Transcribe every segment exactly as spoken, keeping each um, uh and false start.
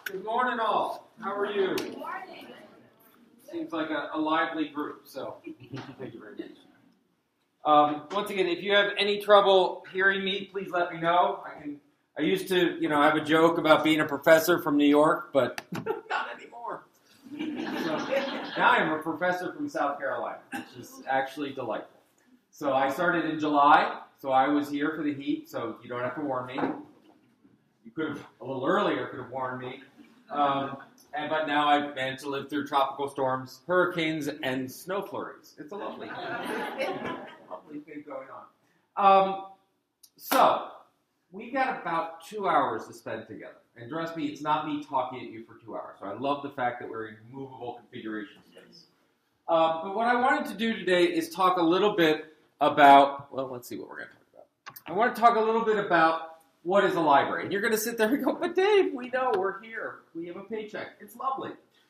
Good morning, all. How are you? Good morning. Seems like a, a lively group, so thank you very much. Um, once again, if you have any trouble hearing me, please let me know. I can. I used to, you know, have a joke about being a professor from New York, but not anymore. So, now I'm a professor from South Carolina, which is actually delightful. So I started in July, so I was here for the heat, so you don't have to warn me. You could have, a little earlier, could have warned me. Um, and, but now I've managed to live through tropical storms, hurricanes, and snow flurries. It's a lovely, lovely thing going on. Um, so, we got about two hours to spend together. And trust me, it's not me talking at you for two hours. So I love the fact that we're in movable configuration space. Uh, but what I wanted to do today is talk a little bit about, well, let's see what we're going to talk about. I want to talk a little bit about what is a library? And you're going to sit there and go, but Dave, we know, we're here. We have a paycheck. It's lovely.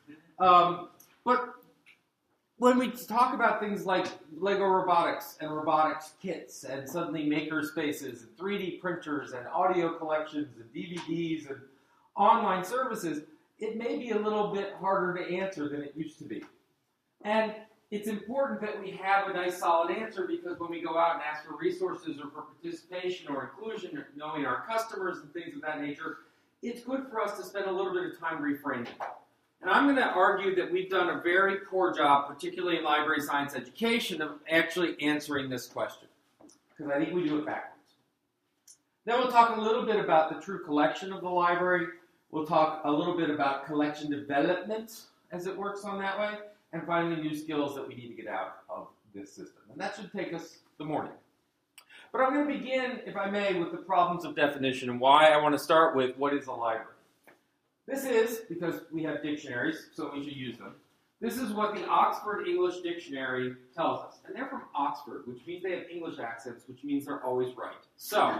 Um, but when we talk about things like Lego robotics and robotics kits and suddenly maker spaces and three D printers and audio collections and D V Ds and online services, it may be a little bit harder to answer than it used to be. And it's important that we have a nice solid answer because when we go out and ask for resources or for participation or inclusion, or knowing our customers and things of that nature, it's good for us to spend a little bit of time reframing. And I'm going to argue that we've done a very poor job, particularly in library science education, of actually answering this question. Because I think we do it backwards. Then we'll talk a little bit about the true collection of the library. We'll talk a little bit about collection development as it works on that way. And finally, new skills that we need to get out of this system. And that should take us the morning. But I'm going to begin, if I may, with the problems of definition and why I want to start with what is a library. This is, because we have dictionaries, so we should use them. This is what the Oxford English Dictionary tells us. And they're from Oxford, which means they have English accents, which means they're always right. So,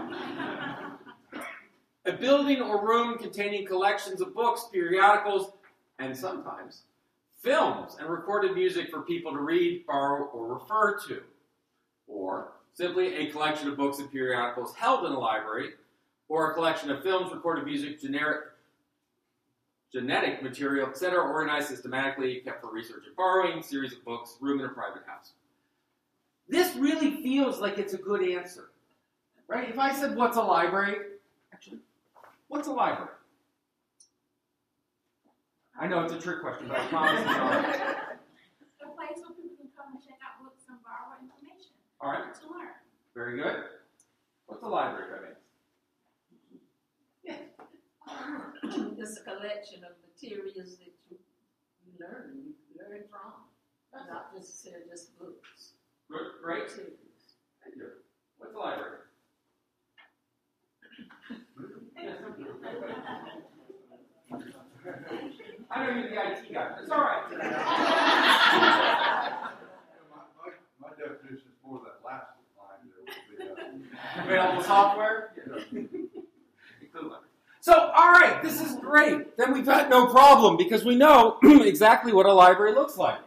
a building or room containing collections of books, periodicals, and sometimes films and recorded music for people to read, borrow, or refer to. Or simply a collection of books and periodicals held in a library, or a collection of films, recorded music, generic, genetic material, et cetera, organized systematically, kept for research and borrowing, series of books, room in a private house. This really feels like it's a good answer, right? If I said, what's a library? Actually, what's a library? I know it's a trick question, but I promise it's not. A place where people can come and check out books and borrow information. All right. To learn. Very good. What's a library, Kevin? Yeah. It's a collection of materials that you learn, you learn from, not necessarily just books. Good. Great. Materials. Thank you. What's a library? I know you're the I T guy, but it's all right. my, my, my definition is more that last line there would be uh, Available software? So, all right, this is great. Then we've got no problem because we know exactly what a library looks like.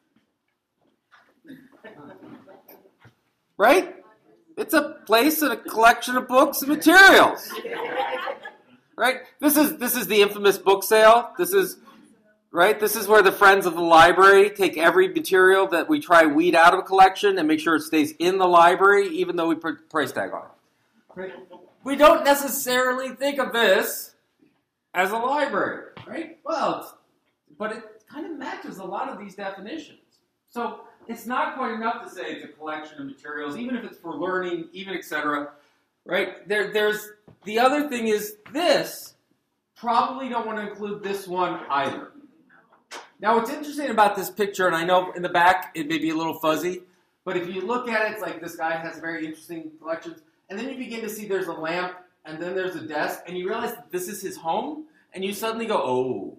Right? It's a place and a collection of books and materials. Right? This is this is the infamous book sale. This is right. This is where the friends of the library take every material that we try weed out of a collection and make sure it stays in the library, even though we put a price tag on it. Right? We don't necessarily think of this as a library, right? Well, it's, but it kind of matches a lot of these definitions. So it's not quite enough to say it's a collection of materials, even if it's for learning, even et cetera. Right? There, there's the other thing is this. Probably don't want to include this one either. Now, what's interesting about this picture, and I know in the back it may be a little fuzzy, but if you look at it, it's like this guy has very interesting collections. And then you begin to see there's a lamp, and then there's a desk, and you realize that this is his home, and you suddenly go, oh.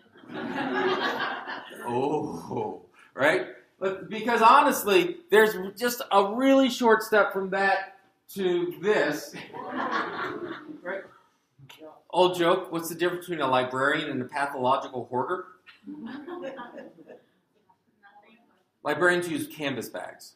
oh. Right? But because honestly, there's just a really short step from that to this. Right? Old joke, what's the difference between a librarian and a pathological hoarder? Librarians use canvas bags.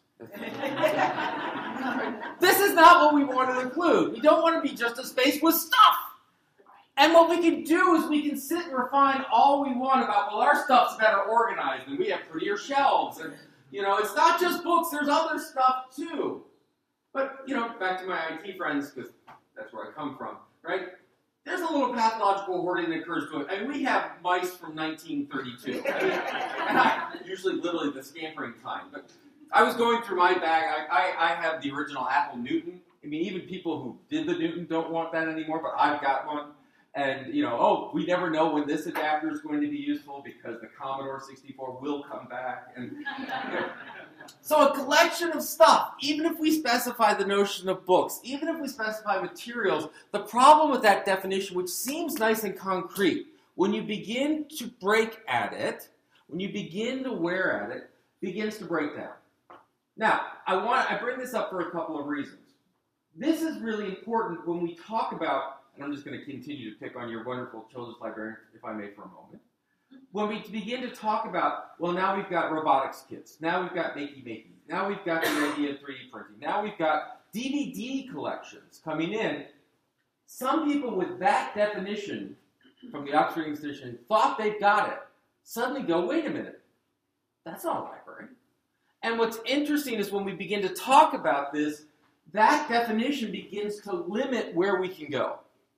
This is not what we want to include. We don't want to be just a space with stuff. And what we can do is we can sit and refine all we want about, well, our stuff's better organized and we have prettier shelves. And, you know, it's not just books, there's other stuff too. But, you know, back to my I T friends, because that's where I come from, right? There's a little pathological hoarding that occurs to it. I mean, we have mice from nineteen thirty-two. I mean, and I, usually literally the scampering time. But I was going through my bag. I, I, I have the original Apple Newton. I mean, even people who did the Newton don't want that anymore, but I've got one. And, you know, oh, we never know when this adapter is going to be useful because the Commodore sixty-four will come back. And you know. So a collection of stuff, even if we specify the notion of books, even if we specify materials, the problem with that definition, which seems nice and concrete, when you begin to break at it, when you begin to wear at it, begins to break down. Now, I want I bring this up for a couple of reasons. This is really important when we talk about, and I'm just going to continue to pick on your wonderful children's librarian, if I may, for a moment. When we begin to talk about, well, now we've got robotics kits, now we've got makey-makey, now we've got the idea of three D printing, now we've got D V D collections coming in, some people with that definition from the Oxford English Dictionary thought they've got it, suddenly go, wait a minute, that's not a library. And what's interesting is when we begin to talk about this, that definition begins to limit where we can go.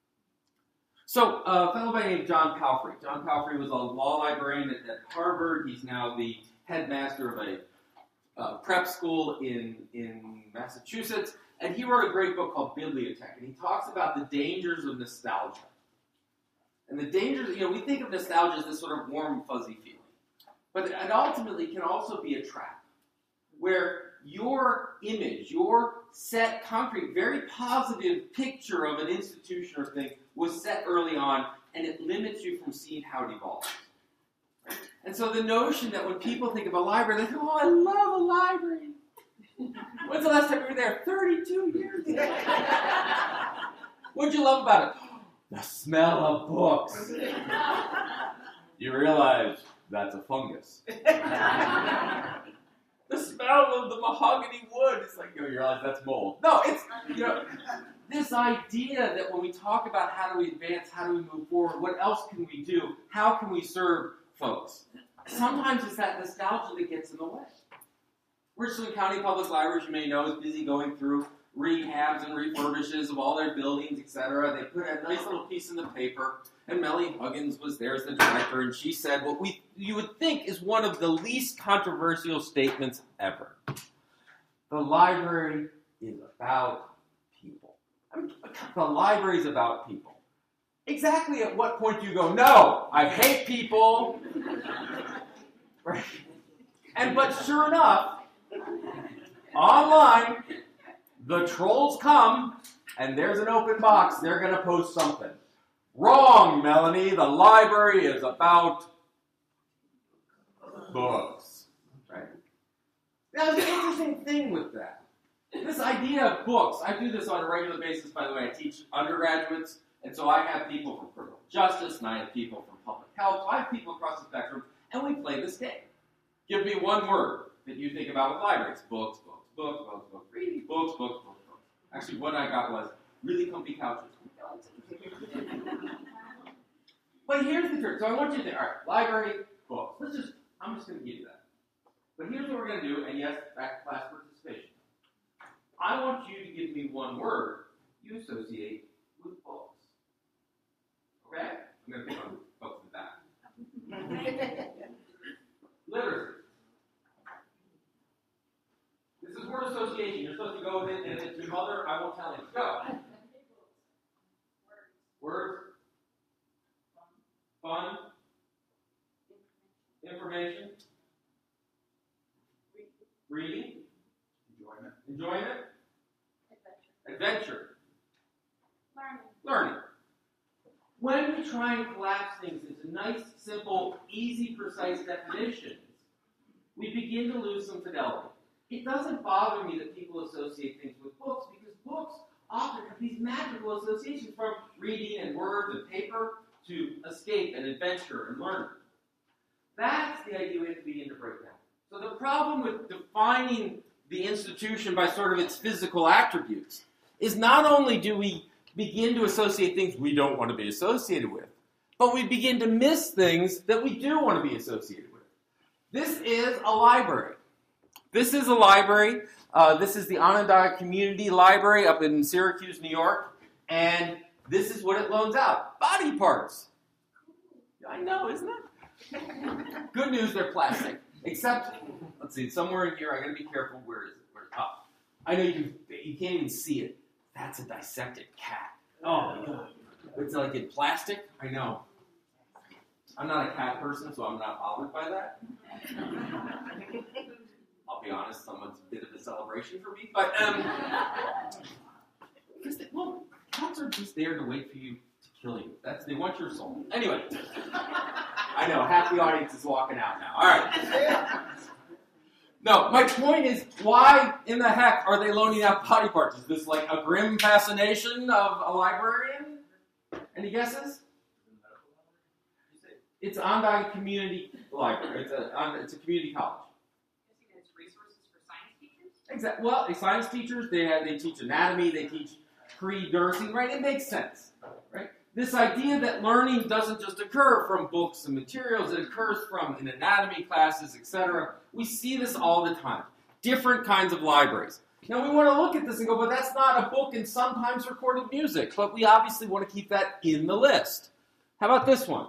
So, uh, a fellow by the name of John Palfrey. John Palfrey was a law librarian at, at Harvard. He's now the headmaster of a uh, prep school in, in Massachusetts. And he wrote a great book called Bibliotech. And he talks about the dangers of nostalgia. And the dangers, you know, we think of nostalgia as this sort of warm, fuzzy feeling. But it ultimately can also be a trap, where your image, your set, concrete, very positive picture of an institution or thing was set early on, and it limits you from seeing how it evolves. Right? And so the notion that when people think of a library, they think, oh, I love a library. When's the last time you were there? thirty-two years ago. What'd you love about it? The smell of books. You realize that's a fungus. The smell of the mahogany wood. It's like, you realize that's mold. No, it's, you know, this idea that when we talk about how do we advance, how do we move forward, what else can we do, how can we serve folks, sometimes it's that nostalgia that gets in the way. Richland County Public Library, as you may know, is busy going through rehabs and refurbishes of all their buildings, et cetera. They put a nice little piece in the paper, and Melly Huggins was there as the director, and she said what we you would think is one of the least controversial statements ever. The library is about people. I mean, the library is about people. Exactly at what point do you go, no, I hate people. Right? And but sure enough, online, the trolls come, and there's an open box. They're going to post something. Wrong, Melanie. The library is about books. Right? Now, there's an interesting thing with that. This idea of books, I do this on a regular basis, by the way. I teach undergraduates, and so I have people from criminal justice, and I have people from public health. So I have people across the spectrum, and we play this game. Give me one word that you think about with libraries. Books, books, books, books, books, reading, books, books, books, books. Actually, what I got was really comfy couches. But here's the trick. So I want you to think, all right, library, books. Let's just, I'm just going to give you that. But here's what we're going to do, and yes, back to class participation. I want you to give me one word you associate with books. Okay? I'm going to pick on folks in the back. Literacy. This is word association. You're supposed to go with it, and if it's your mother, I won't tell you. Go. Words. Fun. Information. Reading. Enjoyment. Enjoyment. Adventure. Learning. Learning. When we try and collapse things into nice, simple, easy, precise definitions, we begin to lose some fidelity. It doesn't bother me that people associate things with books, because books often have these magical associations from reading and words and paper to escape and adventure and learning. That's the idea we have to begin to break down. So the problem with defining the institution by sort of its physical attributes is not only do we begin to associate things we don't want to be associated with. But we begin to miss things that we do want to be associated with. This is a library. This is a library. Uh, this is the Onondaga Community Library up in Syracuse, New York. And this is what it loans out. Body parts. I know, isn't it? Good news, they're plastic. Except, let's see, somewhere in here, I got to be careful. Where is it? Where it's up. I know you can, you can't even see it. That's a dissected cat. Oh, my God. It's like in plastic. I know. I'm not a cat person, so I'm not bothered by that. I'll be honest, someone's a bit of a celebration for me. But, um, because they, well, cats are just there to wait for you to kill you. That's they want your soul. Anyway, I know half the audience is walking out now. All right. No, my point is, why in the heck are they loaning out body parts? Is this like a grim fascination of a librarian? Any guesses? It's Onondaga Community Library. It's a it's a community college. It's resources for science teachers? Exactly. Well, science teachers, they have, they teach anatomy, they teach pre-nursing, right? It makes sense, right? This idea that learning doesn't just occur from books and materials, it occurs from in anatomy classes, et cetera. We see this all the time. Different kinds of libraries. Now, we want to look at this and go, but that's not a book and sometimes recorded music. But we obviously want to keep that in the list. How about this one?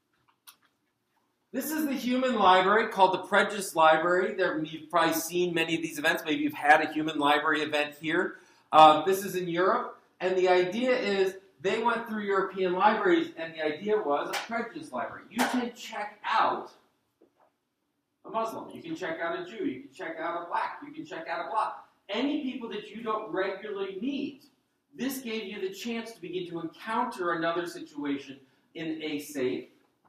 This is the human library called the Prejudice Library. There, you've probably seen many of these events. Maybe you've had a human library event here. Uh, this is in Europe. And the idea is they went through European libraries, and the idea was a prejudice library. You can check out a Muslim. You can check out a Jew. You can check out a black. You can check out a black. Any people that you don't regularly meet. This gave you the chance to begin to encounter another situation in a safe,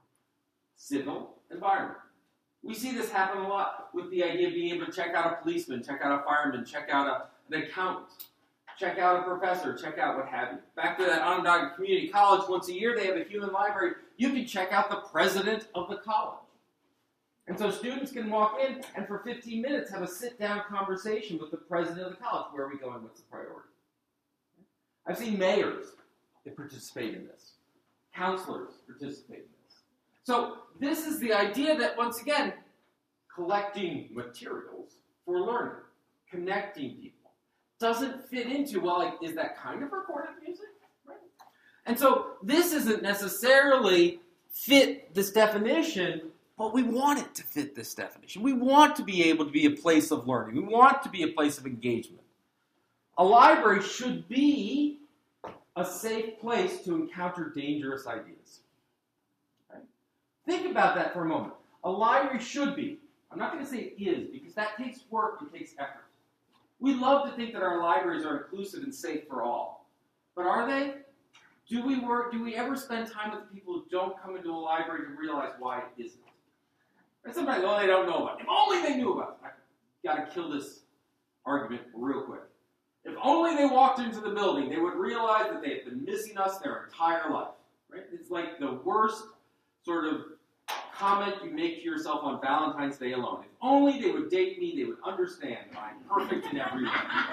civil environment. We see this happen a lot with the idea of being able to check out a policeman, check out a fireman, check out a, an accountant, check out a professor, check out what have you. Back to that Onondaga Community College, once a year they have a human library. You can check out the president of the college. And so students can walk in and for fifteen minutes have a sit-down conversation with the president of the college. Where are we going? What's the priority? I've seen mayors that participate in this. Counselors participate in this. So this is the idea that, once again, collecting materials for learning, connecting people, doesn't fit into, well, like, is that kind of recorded music? Right. And so this isn't necessarily fit this definition, but we want it to fit this definition. We want to be able to be a place of learning. We want to be a place of engagement. A library should be a safe place to encounter dangerous ideas. Right? Think about that for a moment. A library should be. I'm not going to say it is, because that takes work and takes effort. We love to think that our libraries are inclusive and safe for all. But are they? Do we work? Do we ever spend time with people who don't come into a library to realize why it isn't? And sometimes, oh, they don't know about it. If only they knew about it. I've got to kill this argument real quick. If only they walked into the building, they would realize that they have been missing us their entire life. Right? It's like the worst sort of comment you make to yourself on Valentine's Day alone. If only they would date me, they would understand that I'm perfect in every way.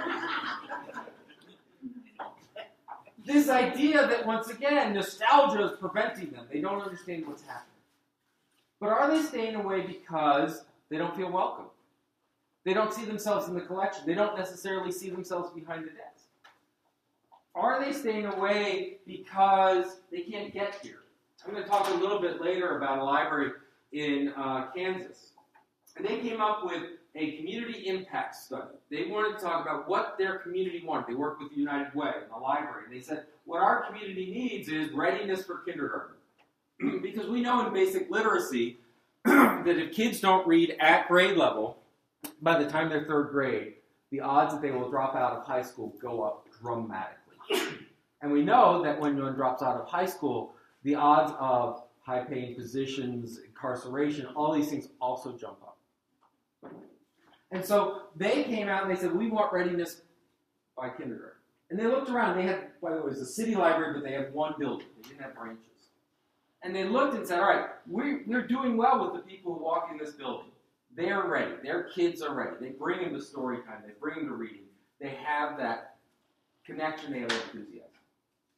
This idea that, once again, nostalgia is preventing them. They don't understand what's happening. But are they staying away because they don't feel welcome? They don't see themselves in the collection. They don't necessarily see themselves behind the desk. Are they staying away because they can't get here? I'm going to talk a little bit later about a library in uh, Kansas. And they came up with a community impact study. They wanted to talk about what their community wanted. They worked with the United Way and the library. And they said, what our community needs is readiness for kindergarten. Because we know in basic literacy that if kids don't read at grade level, by the time they're third grade, the odds that they will drop out of high school go up dramatically. And we know that when one drops out of high school, the odds of high-paying positions, incarceration, all these things also jump up. And so they came out and they said, we want readiness by kindergarten. And they looked around. They had, by the way, it was a city library, but they had one building. They didn't have branches. And they looked and said, all right, we're, we're doing well with the people who walk in this building. They're ready. Their kids are ready. They bring them to story time. They bring them to reading. They have that connection. They have that enthusiasm.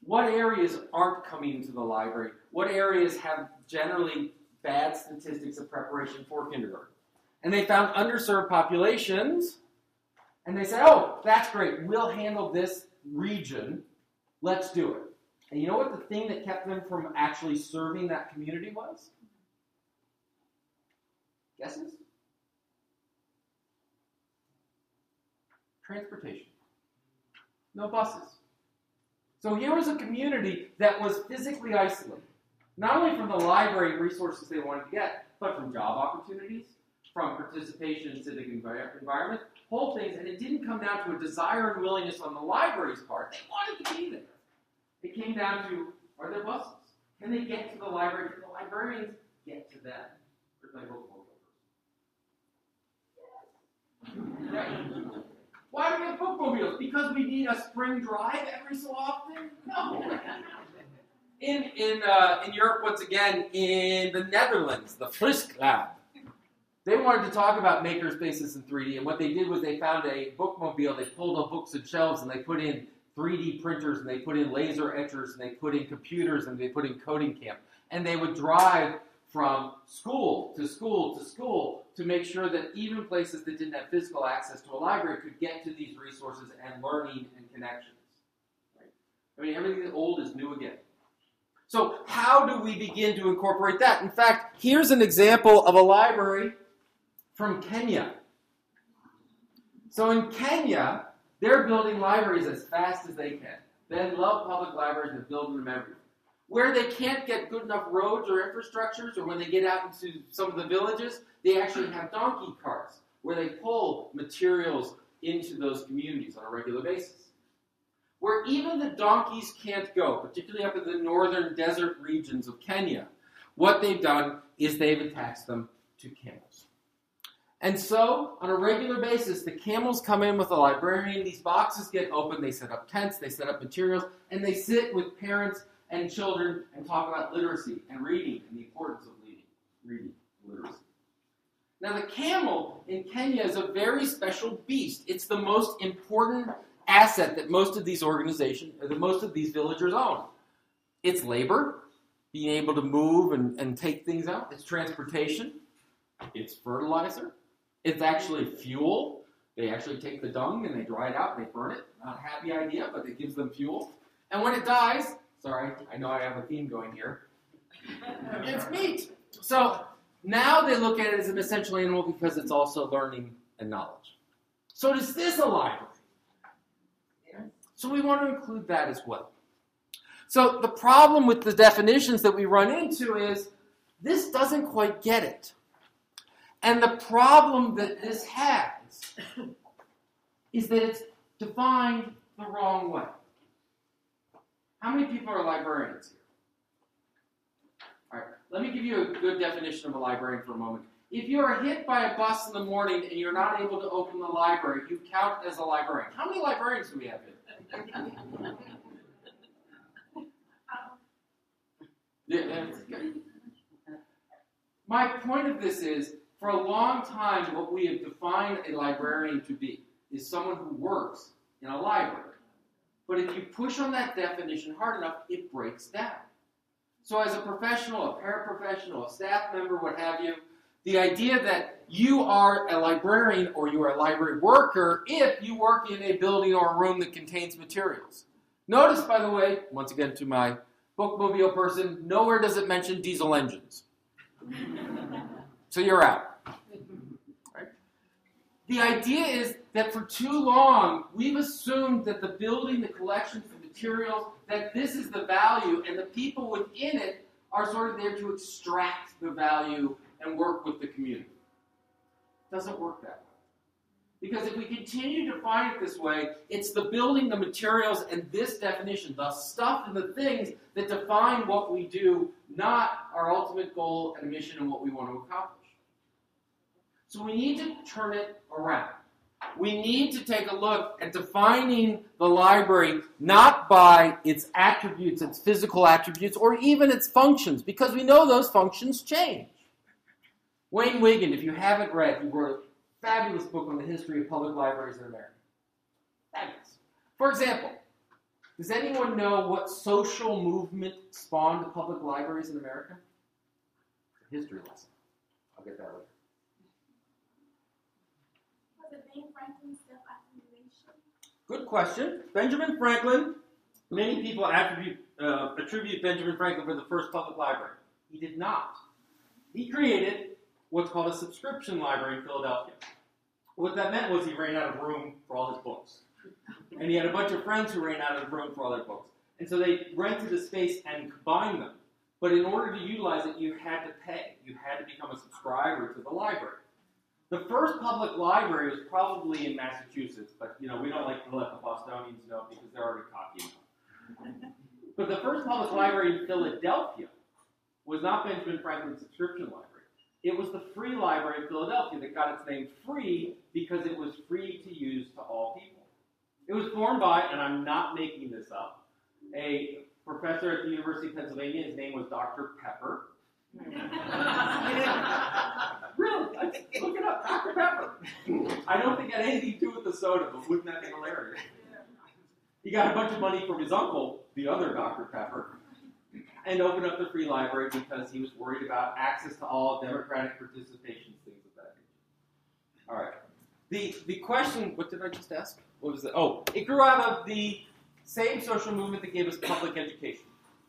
what areas aren't coming into the library? What areas have generally bad statistics of preparation for kindergarten? And they found underserved populations, and they said, oh, that's great. We'll handle this region. Let's do it. And you know what the thing that kept them from actually serving that community was? Guesses? Transportation. No buses. So here was a community that was physically isolated, not only from the library resources they wanted to get, but from job opportunities, from participation in civic envi- environment, whole things, and it didn't come down to a desire and willingness on the library's part. They wanted to be there. It came down to, are there buses? Can they get to the library? Can the librarians get to them? Where's my book? Right? Why do we have bookmobiles? Because we need a spring drive every so often? No. In in uh, in Europe, once again, in the Netherlands, the Frisk Lab, they wanted to talk about makerspaces in three D, and what they did was they found a bookmobile, they pulled up books and shelves, and they put in three D printers, and they put in laser etchers, and they put in computers, and they put in coding camp. And they would drive from school to school to school to make sure that even places that didn't have physical access to a library could get to these resources and learning and connections. Right? I mean, everything old is new again. So how do we begin to incorporate that? In fact, here's an example of a library from Kenya. So in Kenya, they're building libraries as fast as they can. They love public libraries and building them everywhere. Where they can't get good enough roads or infrastructures, or when they get out into some of the villages, they actually have donkey carts where they pull materials into those communities on a regular basis. Where even the donkeys can't go, particularly up in the northern desert regions of Kenya, what they've done is they've attached them to camels. And so, on a regular basis, the camels come in with a librarian, these boxes get opened, they set up tents, they set up materials, and they sit with parents and children and talk about literacy and reading and the importance of reading, reading literacy. Now, the camel in Kenya is a very special beast. It's the most important asset that most of these organizations, or that most of these villagers own. It's labor, being able to move and, and take things out. It's transportation. It's fertilizer. It's actually fuel. They actually take the dung and they dry it out and they burn it. Not a happy idea, but it gives them fuel. And when it dies, sorry, I know I have a theme going here, it's meat. So now they look at it as an essential animal because it's also learning and knowledge. So is this a library? So we want to include that as well. So the problem with the definitions that we run into is this doesn't quite get it. And the problem that this has is that it's defined the wrong way. How many people are librarians here? All right, let me give you a good definition of a librarian for a moment. If you are hit by a bus in the morning and you're not able to open the library, you count as a librarian. How many librarians do we have here? Yeah, my point of this is, for a long time, what we have defined a librarian to be is someone who works in a library. But if you push on that definition hard enough, it breaks down. So as a professional, a paraprofessional, a staff member, what have you, the idea that you are a librarian or you are a library worker if you work in a building or a room that contains materials. Notice, by the way, once again to my bookmobile person, nowhere does it mention diesel engines. So you're out. Right? The idea is that for too long, we've assumed that the building, the collections, the materials, that this is the value, and the people within it are sort of there to extract the value and work with the community. It doesn't work that way. Because if we continue to define it this way, it's the building, the materials, and this definition, the stuff and the things that define what we do, not our ultimate goal and mission and what we want to accomplish. So we need to turn it around. We need to take a look at defining the library not by its attributes, its physical attributes, or even its functions, because we know those functions change. Wayne Wiggin, if you haven't read, he wrote a fabulous book on the history of public libraries in America. Fabulous. For example, Does anyone know what social movement spawned the public libraries in America? It's a history lesson. I'll get that later. Was it Ben Franklin's self-accusation? Good question. Benjamin Franklin, many people attribute, uh, attribute Benjamin Franklin for the first public library. He did not. He created what's called a subscription library in Philadelphia. What that meant was he ran out of room for all his books. And he had a bunch of friends who ran out of room for all their books. And so they rented a space and combined them. But in order to utilize it, you had to pay. You had to become a subscriber to the library. The first public library was probably in Massachusetts, but you know we don't like to let the Bostonians know because they're already cocky enough. But the first public library in Philadelphia was not Benjamin Franklin's subscription library. It was the Free Library of Philadelphia that got its name Free because it was free to use to all people. It was formed by, and I'm not making this up, a professor at the University of Pennsylvania. His name was Doctor Pepper. Really? Look it up, Doctor Pepper. I don't think it had anything to do with the soda, but wouldn't that be hilarious? He got a bunch of money from his uncle, the other Doctor Pepper, and opened up the Free Library because he was worried about access to all, democratic participation, things of that nature. All right. The the question, what did I just ask? What was it? Oh, it grew out of the same social movement that gave us public education.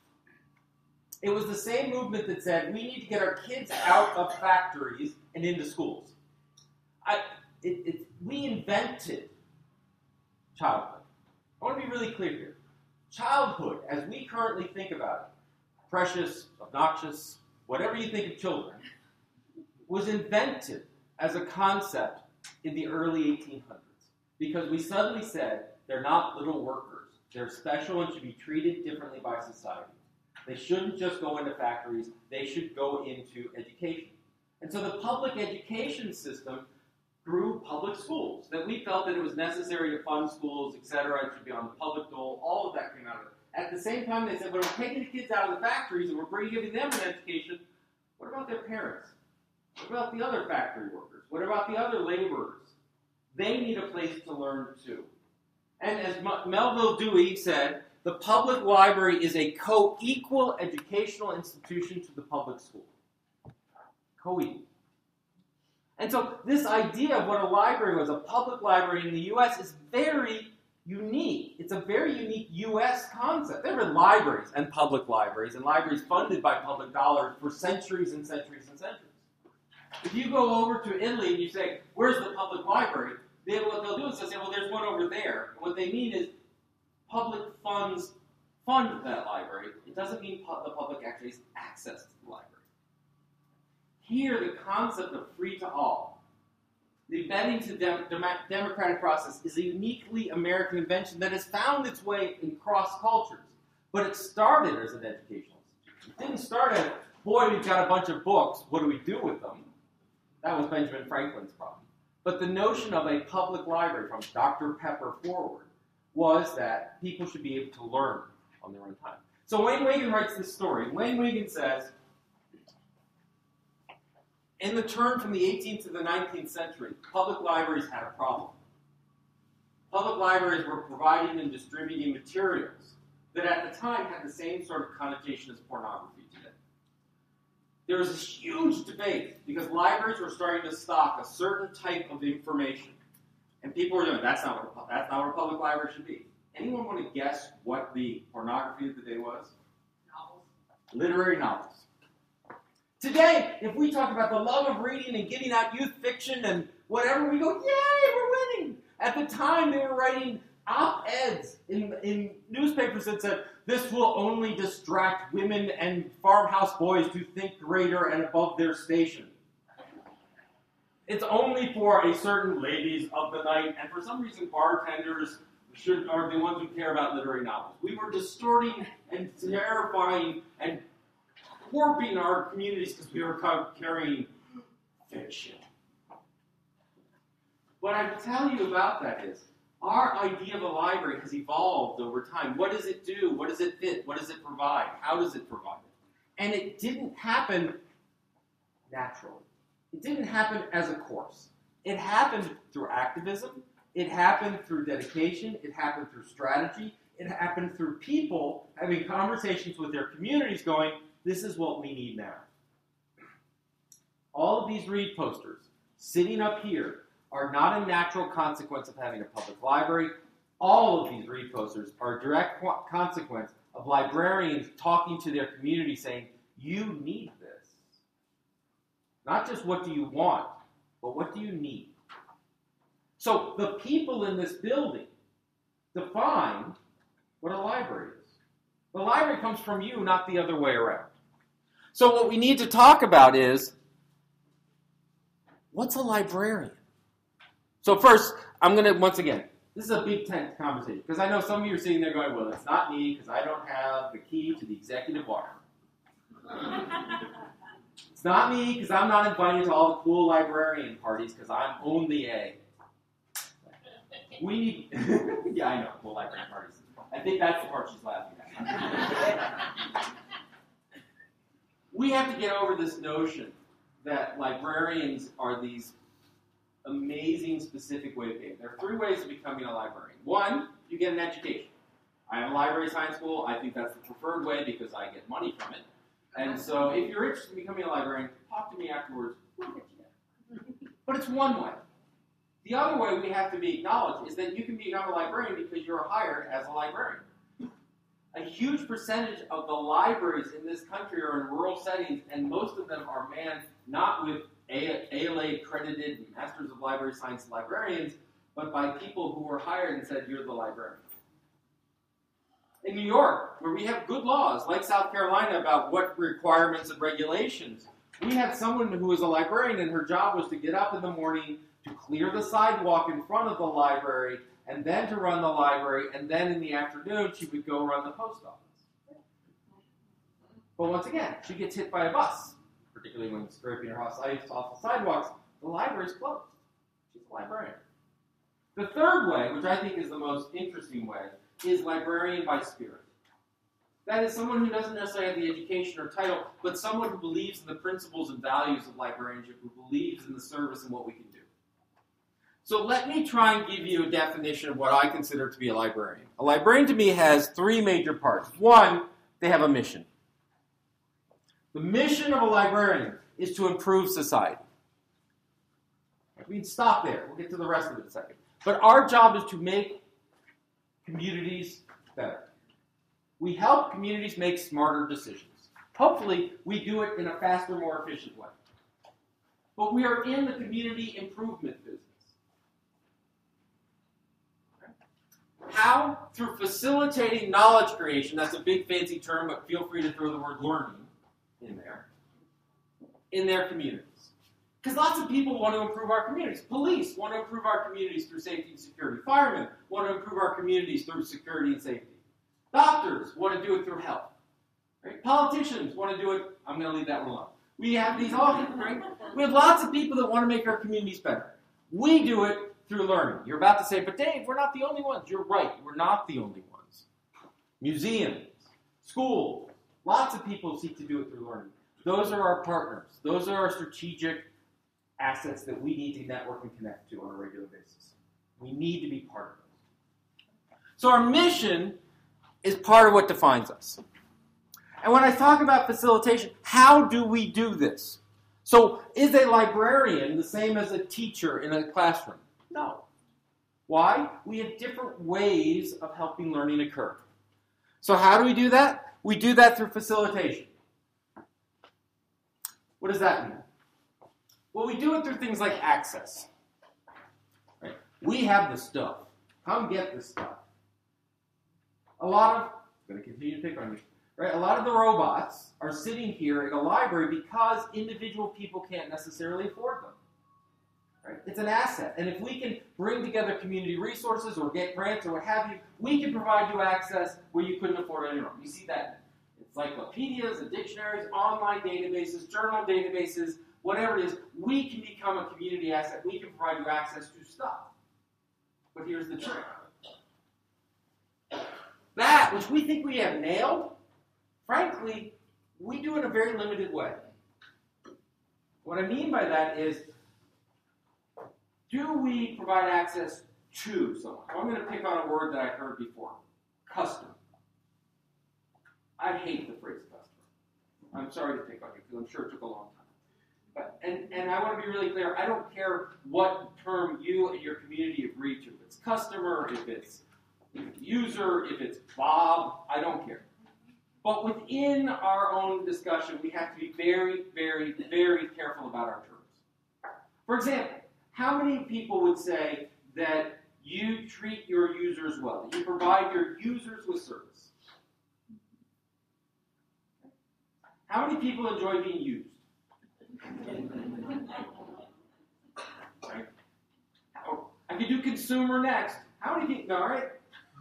It was the same movement that said we need to get our kids out of factories and into schools. I, it, it, we invented childhood. I want to be really clear here. Childhood, as we currently think about it, precious, obnoxious, whatever you think of children, was invented as a concept in the early eighteen hundreds. Because we suddenly said they're not little workers. They're special and should be treated differently by society. They shouldn't just go into factories. They should go into education. And so the public education system grew public schools, that we felt that it was necessary to fund schools, et cetera. It should be on the public dole. All of that came out of it. At the same time, they said, well, we're taking the kids out of the factories and we're bringing, giving them an education. What about their parents? What about the other factory workers? What about the other laborers? They need a place to learn too. And as Melville Dewey said, the public library is a co-equal educational institution to the public school. Co-equal. And so this idea of what a library was, a public library in the U S, is very unique. It's a very unique U S concept. There were libraries and public libraries and libraries funded by public dollars for centuries and centuries and centuries. If you go over to Italy and you say, where's the public library? They, what they'll do is they'll say, well, there's one over there. And what they mean is public funds fund that library. It doesn't mean pu- the public actually has access to the library. Here, the concept of free to all, the embedding to dem- dem- democratic process, is a uniquely American invention that has found its way in cross cultures. But it started as an educational institution. It didn't start as, boy, we've got a bunch of books. What do we do with them? That was Benjamin Franklin's problem. But the notion of a public library from Doctor Pepper forward was that people should be able to learn on their own time. So Wayne Wigan writes this story. Wayne Wigan says, in the turn from the eighteenth to the nineteenth century, public libraries had a problem. Public libraries were providing and distributing materials that at the time had the same sort of connotation as pornography today. There was this huge debate because libraries were starting to stock a certain type of information. And people were doing, that's not what a, that's not what a public library should be. Anyone want to guess what the pornography of the day was? Novels. Literary novels. Today, if we talk about the love of reading and giving out youth fiction and whatever, we go, yay, we're winning. At the time, they were writing op-eds in, in newspapers that said, this will only distract women and farmhouse boys to think greater and above their station. It's only for a certain ladies of the night, and for some reason bartenders should are the ones who care about literary novels. We were distorting and terrifying and warping our communities because we were carrying fiction. What I tell you about that is, our idea of a library has evolved over time. What does it do? What does it fit? What does it provide? How does it provide it? And it didn't happen naturally. It didn't happen as a course. It happened through activism. It happened through dedication. It happened through strategy. It happened through people having conversations with their communities going, this is what we need now. All of these read posters sitting up here are not a natural consequence of having a public library. All of these read posters are a direct co- consequence of librarians talking to their community saying, you need this. Not just what do you want, but what do you need? So the people in this building define what a library is. The library comes from you, not the other way around. So what we need to talk about is, what's a librarian? So first, I'm going to, once again, this is a big tent conversation, because I know some of you are sitting there going, well, it's not me, because I don't have the key to the executive order. It's not me, because I'm not invited to all the cool librarian parties, because I'm only A. We need, yeah, I know, cool librarian parties. I think that's the part she's laughing at. We have to get over this notion that librarians are these amazing, specific way of being. There are three ways of becoming a librarian. One, you get an education. I have a library science school. I think that's the preferred way because I get money from it. And so if you're interested in becoming a librarian, talk to me afterwards. We'll get you there. But it's one way. The other way we have to be acknowledged is that you can become a librarian because you're hired as a librarian. A huge percentage of the libraries in this country are in rural settings, and most of them are manned not with A L A-accredited Masters of Library Science librarians, but by people who were hired and said, you're the librarian. In New York, where we have good laws, like South Carolina, about what requirements and regulations, we had someone who was a librarian, and her job was to get up in the morning to clear the sidewalk in front of the library, and then to run the library, and then in the afternoon, she would go run the post office. But once again, she gets hit by a bus, particularly when scraping her house off the sidewalks. The library's closed. She's a librarian. The third way, which I think is the most interesting way, is librarian by spirit. That is someone who doesn't necessarily have the education or title, but someone who believes in the principles and values of librarianship, who believes in the service and what we can do. So let me try and give you a definition of what I consider to be a librarian. A librarian to me has three major parts. One, they have a mission. The mission of a librarian is to improve society. We can stop there. We'll get to the rest of it in a second. But our job is to make communities better. We help communities make smarter decisions. Hopefully, we do it in a faster, more efficient way. But we are in the community improvement business. How? Through facilitating knowledge creation. That's a big fancy term, but feel free to throw the word learning in there. In their communities. Because lots of people want to improve our communities. Police want to improve our communities through safety and security. Firemen want to improve our communities through security and safety. Doctors want to do it through health. Right? Politicians want to do it. I'm going to leave that one alone. We have these all, right? We have lots of people that want to make our communities better. We do it through learning. You're about to say, but Dave, we're not the only ones. You're right. We're not the only ones. Museums, schools, lots of people seek to do it through learning. Those are our partners. Those are our strategic assets that we need to network and connect to on a regular basis. We need to be part of those. So our mission is part of what defines us. And when I talk about facilitation, how do we do this? So is a librarian the same as a teacher in a classroom? No. Why? We have different ways of helping learning occur. So how do we do that? We do that through facilitation. What does that mean? Well, we do it through things like access. Right? We have the stuff. Come get the stuff. A lot of, I'm going to continue to pick on you, right? A lot of the robots are sitting here in a library because individual people can't necessarily afford them. Right? It's an asset. And if we can bring together community resources or get grants or what have you, we can provide you access where you couldn't afford it on your own. You see that encyclopedias and dictionaries, online databases, journal databases, whatever it is, we can become a community asset. We can provide you access to stuff. But here's the trick. That, which we think we have nailed, frankly, we do in a very limited way. What I mean by that is, do we provide access to someone? I'm going to pick on a word that I've heard before. customer. I hate the phrase customer. I'm sorry to pick on you because I'm sure it took a long time. But, and, and I want to be really clear, I don't care what term you and your community agree to. If it's customer, if it's user, if it's Bob, I don't care. But within our own discussion, we have to be very, very, very careful about our terms. For example, how many people would say that you treat your users well, that you provide your users with service? How many people enjoy being used? Right? Oh, I could do consumer next. How many people? All right.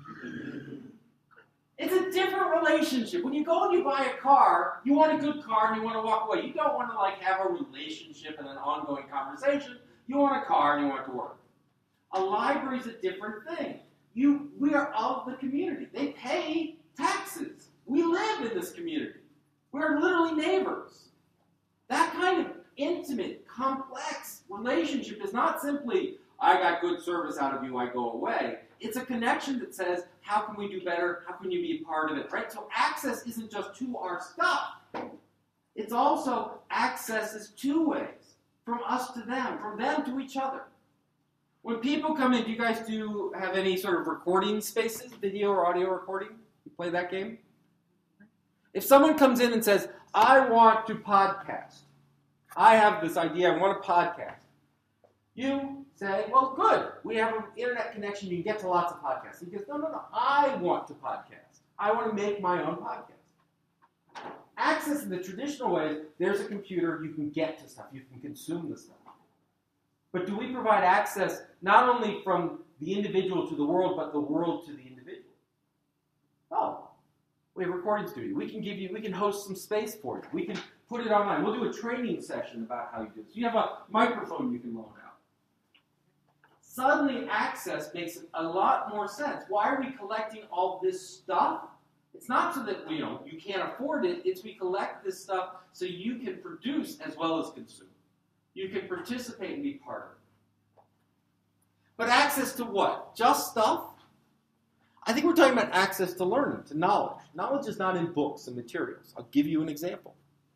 It's a different relationship. When you go and you buy a car, you want a good car and you want to walk away. You don't want to like have a relationship and an ongoing conversation. You want a car and you want it to work. A library is a different thing. You, we are of the community. They pay taxes. We live in this community. We're literally neighbors. That kind of intimate, complex relationship is not simply, I got good service out of you, I go away. It's a connection that says, how can we do better? How can you be a part of it, right? So access isn't just to our stuff. It's also access is two ways, from us to them, from them to each other. When people come in, do you guys do have any sort of recording spaces, video or audio recording? You play that game? If someone comes in and says, I want to podcast, I have this idea, I want to podcast. You say, well, good. We have an internet connection. You can get to lots of podcasts. He goes, no, no, no. I want to podcast. I want to make my own podcast. Access in the traditional way, there's a computer. You can get to stuff. You can consume the stuff. But do we provide access not only from the individual to the world, but the world to the individual? Oh, we have a recording studio. We can give you, we can host some space for you. We can put it online. We'll do a training session about how you do this. You have a microphone you can loan out. Suddenly, access makes a lot more sense. Why are we collecting all this stuff? It's not so that you know you can't afford it. It's we collect this stuff so you can produce as well as consume. You can participate and be part of it. But access to what? Just stuff? I think we're talking about access to learning, to knowledge. Knowledge is not in books and materials. I'll give you an example.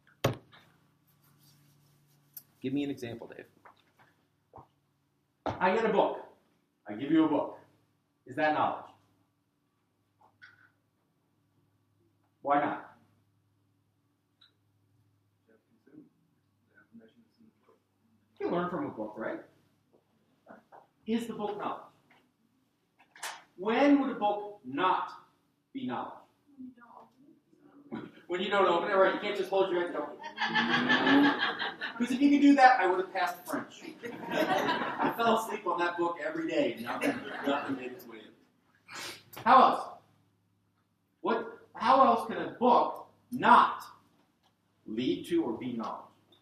Give me an example, Dave. I get a book. I give you a book. Is that knowledge? Why not? You learn from a book, right? Is the book knowledge? When would a book not be knowledge? When you don't open it, right? You can't just hold your head and open it. Because if you could do that, I would have passed French. I fell asleep on that book every day, and nothing, nothing made its way in. How else? What? How else can a book not lead to or be knowledge?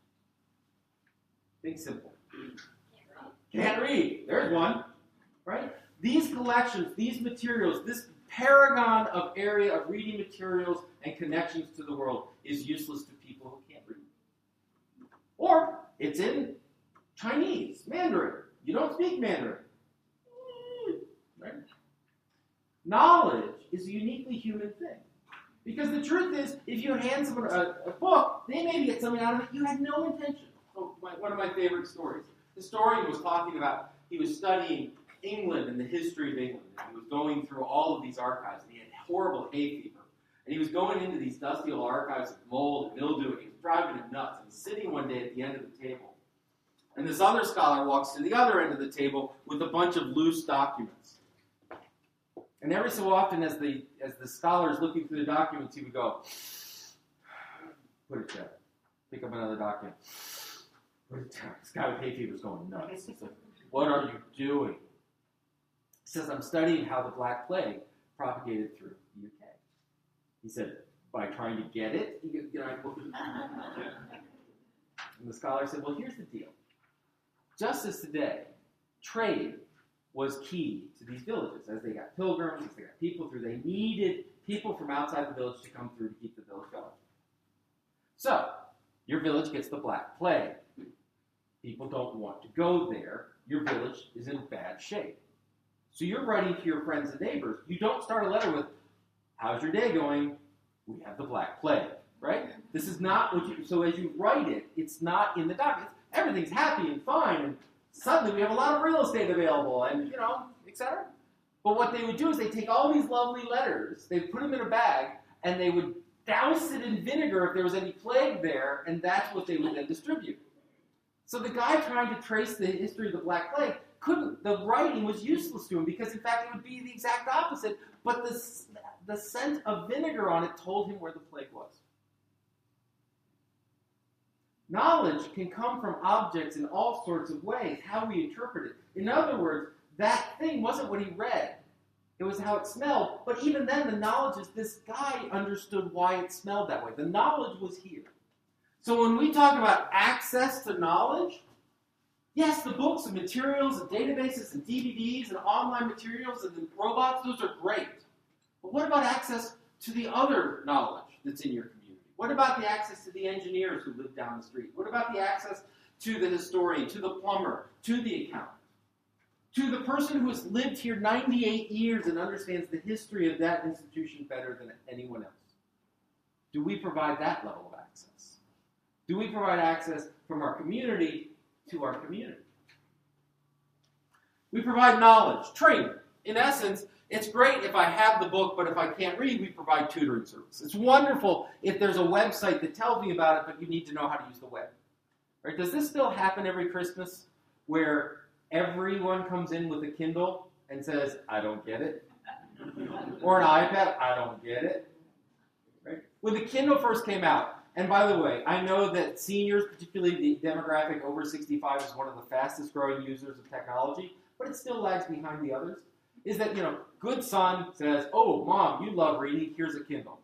Think simple. Can't read. There's one, right? These collections, these materials, this paragon of area of reading materials and connections to the world is useless to people who can't read. Or it's in Chinese, Mandarin. You don't speak Mandarin. Right? Knowledge is a uniquely human thing. Because the truth is, if you hand someone a, a book, they maybe get something out of it you had no intention. So my, one of my favorite stories. The historian was talking about, he was studying England and the history of England. And he was going through all of these archives, and he had horrible hay fever. And he was going into these dusty old archives of mold and mildew, and he was driving him nuts. And he's sitting one day at the end of the table. And this other scholar walks to the other end of the table with a bunch of loose documents. And every so often, as the as the scholar is looking through the documents, he would go, put it down. Pick up another document. Put it down. This guy with hay fever is going nuts. He's like, what are you doing? He says, I'm studying how the Black Plague propagated through the U K. He said, by trying to get it? He goes, you know, and the scholar said, well, here's the deal. Just as today, trade was key to these villages. As they got pilgrims, as they got people through, they needed people from outside the village to come through to keep the village going. So, your village gets the Black Plague. People don't want to go there. Your village is in bad shape. So you're writing to your friends and neighbors. You don't start a letter with, How's your day going? We have the Black Plague, right? This is not what you, so as you write it, it's not in the document. Everything's happy and fine, and suddenly we have a lot of real estate available, and, you know, et cetera. But what they would do is they take all these lovely letters, they put them in a bag, and they would douse it in vinegar if there was any plague there, and that's what they would then distribute. So the guy trying to trace the history of the Black Plague couldn't, the writing was useless to him because, in fact, it would be the exact opposite, but the, the scent of vinegar on it told him where the plague was. Knowledge can come from objects in all sorts of ways, how we interpret it. In other words, that thing wasn't what he read. It was how it smelled. But even then, the knowledge is this guy understood why it smelled that way. The knowledge was here. So when we talk about access to knowledge, yes, the books and materials and databases and D V Ds and online materials and the robots, those are great. But what about access to the other knowledge that's in your community? What about the access to the engineers who live down the street? What about the access to the historian, to the plumber, to the accountant? To the person who has lived here ninety-eight years and understands the history of that institution better than anyone else? Do we provide that level of access? Do we provide access from our community to our community? We provide knowledge, training. In essence, it's great if I have the book, but if I can't read, we provide tutoring service. It's wonderful if there's a website that tells me about it, but you need to know how to use the web. Right? Does this still happen every Christmas where everyone comes in with a Kindle and says, I don't get it? Or an iPad, I don't get it? Right? When the Kindle first came out, and by the way, I know that seniors, particularly the demographic over sixty-five, is one of the fastest growing users of technology, but it still lags behind the others, is that, you know, good son says, oh, Mom, you love reading, here's a Kindle.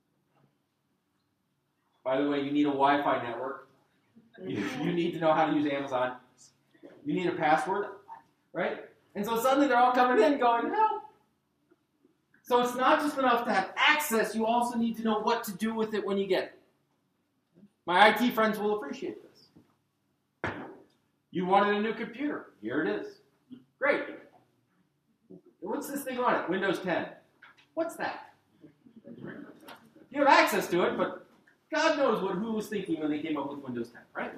By the way, you need a Wi-Fi network. You, you need to know how to use Amazon. You need a password, right? And so suddenly they're all coming in going, no. So it's not just enough to have access, you also need to know what to do with it when you get it. My I T friends will appreciate this. You wanted a new computer. Here it is. Great. What's this thing on it? Windows ten. What's that? You have access to it, but God knows what who was thinking when they came up with Windows ten, right?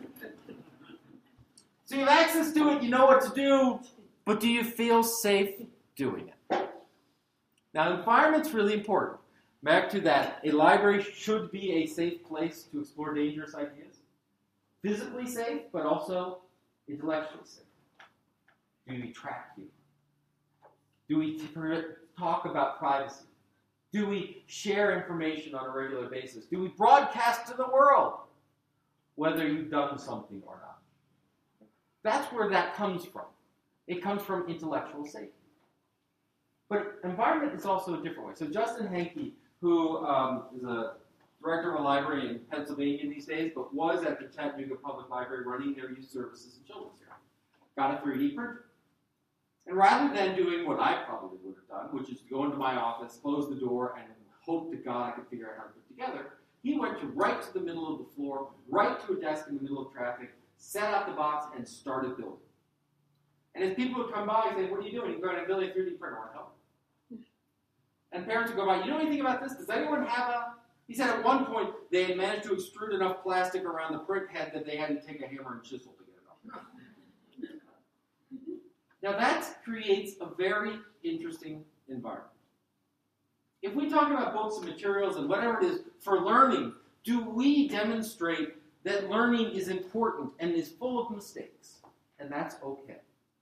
So you have access to it, you know what to do, but do you feel safe doing it? Now, environment's really important. Back to that, a library should be a safe place to explore dangerous ideas. Physically safe, but also intellectually safe. Do we track you? Do we t- talk about privacy? Do we share information on a regular basis? Do we broadcast to the world whether you've done something or not? That's where that comes from. It comes from intellectual safety. But environment is also a different way. So Justin Henke, who um, is a director of a library in Pennsylvania these days, but was at the Chattanooga Public Library running their youth services and children's here, got a three D printer. And rather than doing what I probably would have done, which is to go into my office, close the door, and hope to God I could figure out how to put it together, he went to right to the middle of the floor, right to a desk in the middle of traffic, set out the box, and started building. And as people would come by and say, what are you doing? He'd go, I'm building a three D printer. Want to help? And parents would go by, you know anything about this? Does anyone have a... He said at one point they had managed to extrude enough plastic around the print head that they had to take a hammer and chisel to get it off. Now that creates a very interesting environment. If we talk about books and materials and whatever it is for learning, do we demonstrate that learning is important and is full of mistakes? And that's okay.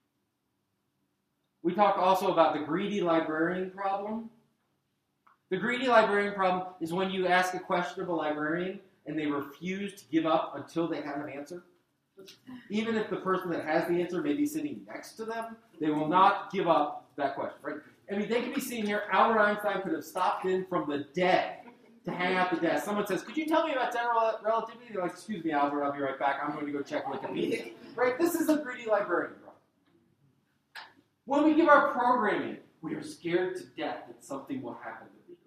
We talk also about the greedy librarian problem. The greedy librarian problem is when you ask a question of a librarian and they refuse to give up until they have an answer. Even if the person that has the answer may be sitting next to them, they will not give up that question. Right? I mean, they could be sitting here. Albert Einstein could have stopped in from the dead to hang out the desk. Someone says, could you tell me about general relativity? They're like, excuse me, Albert, I'll be right back. I'm going to go check Wikipedia. Right? This is a greedy librarian problem. When we give our programming, we are scared to death that something will happen that we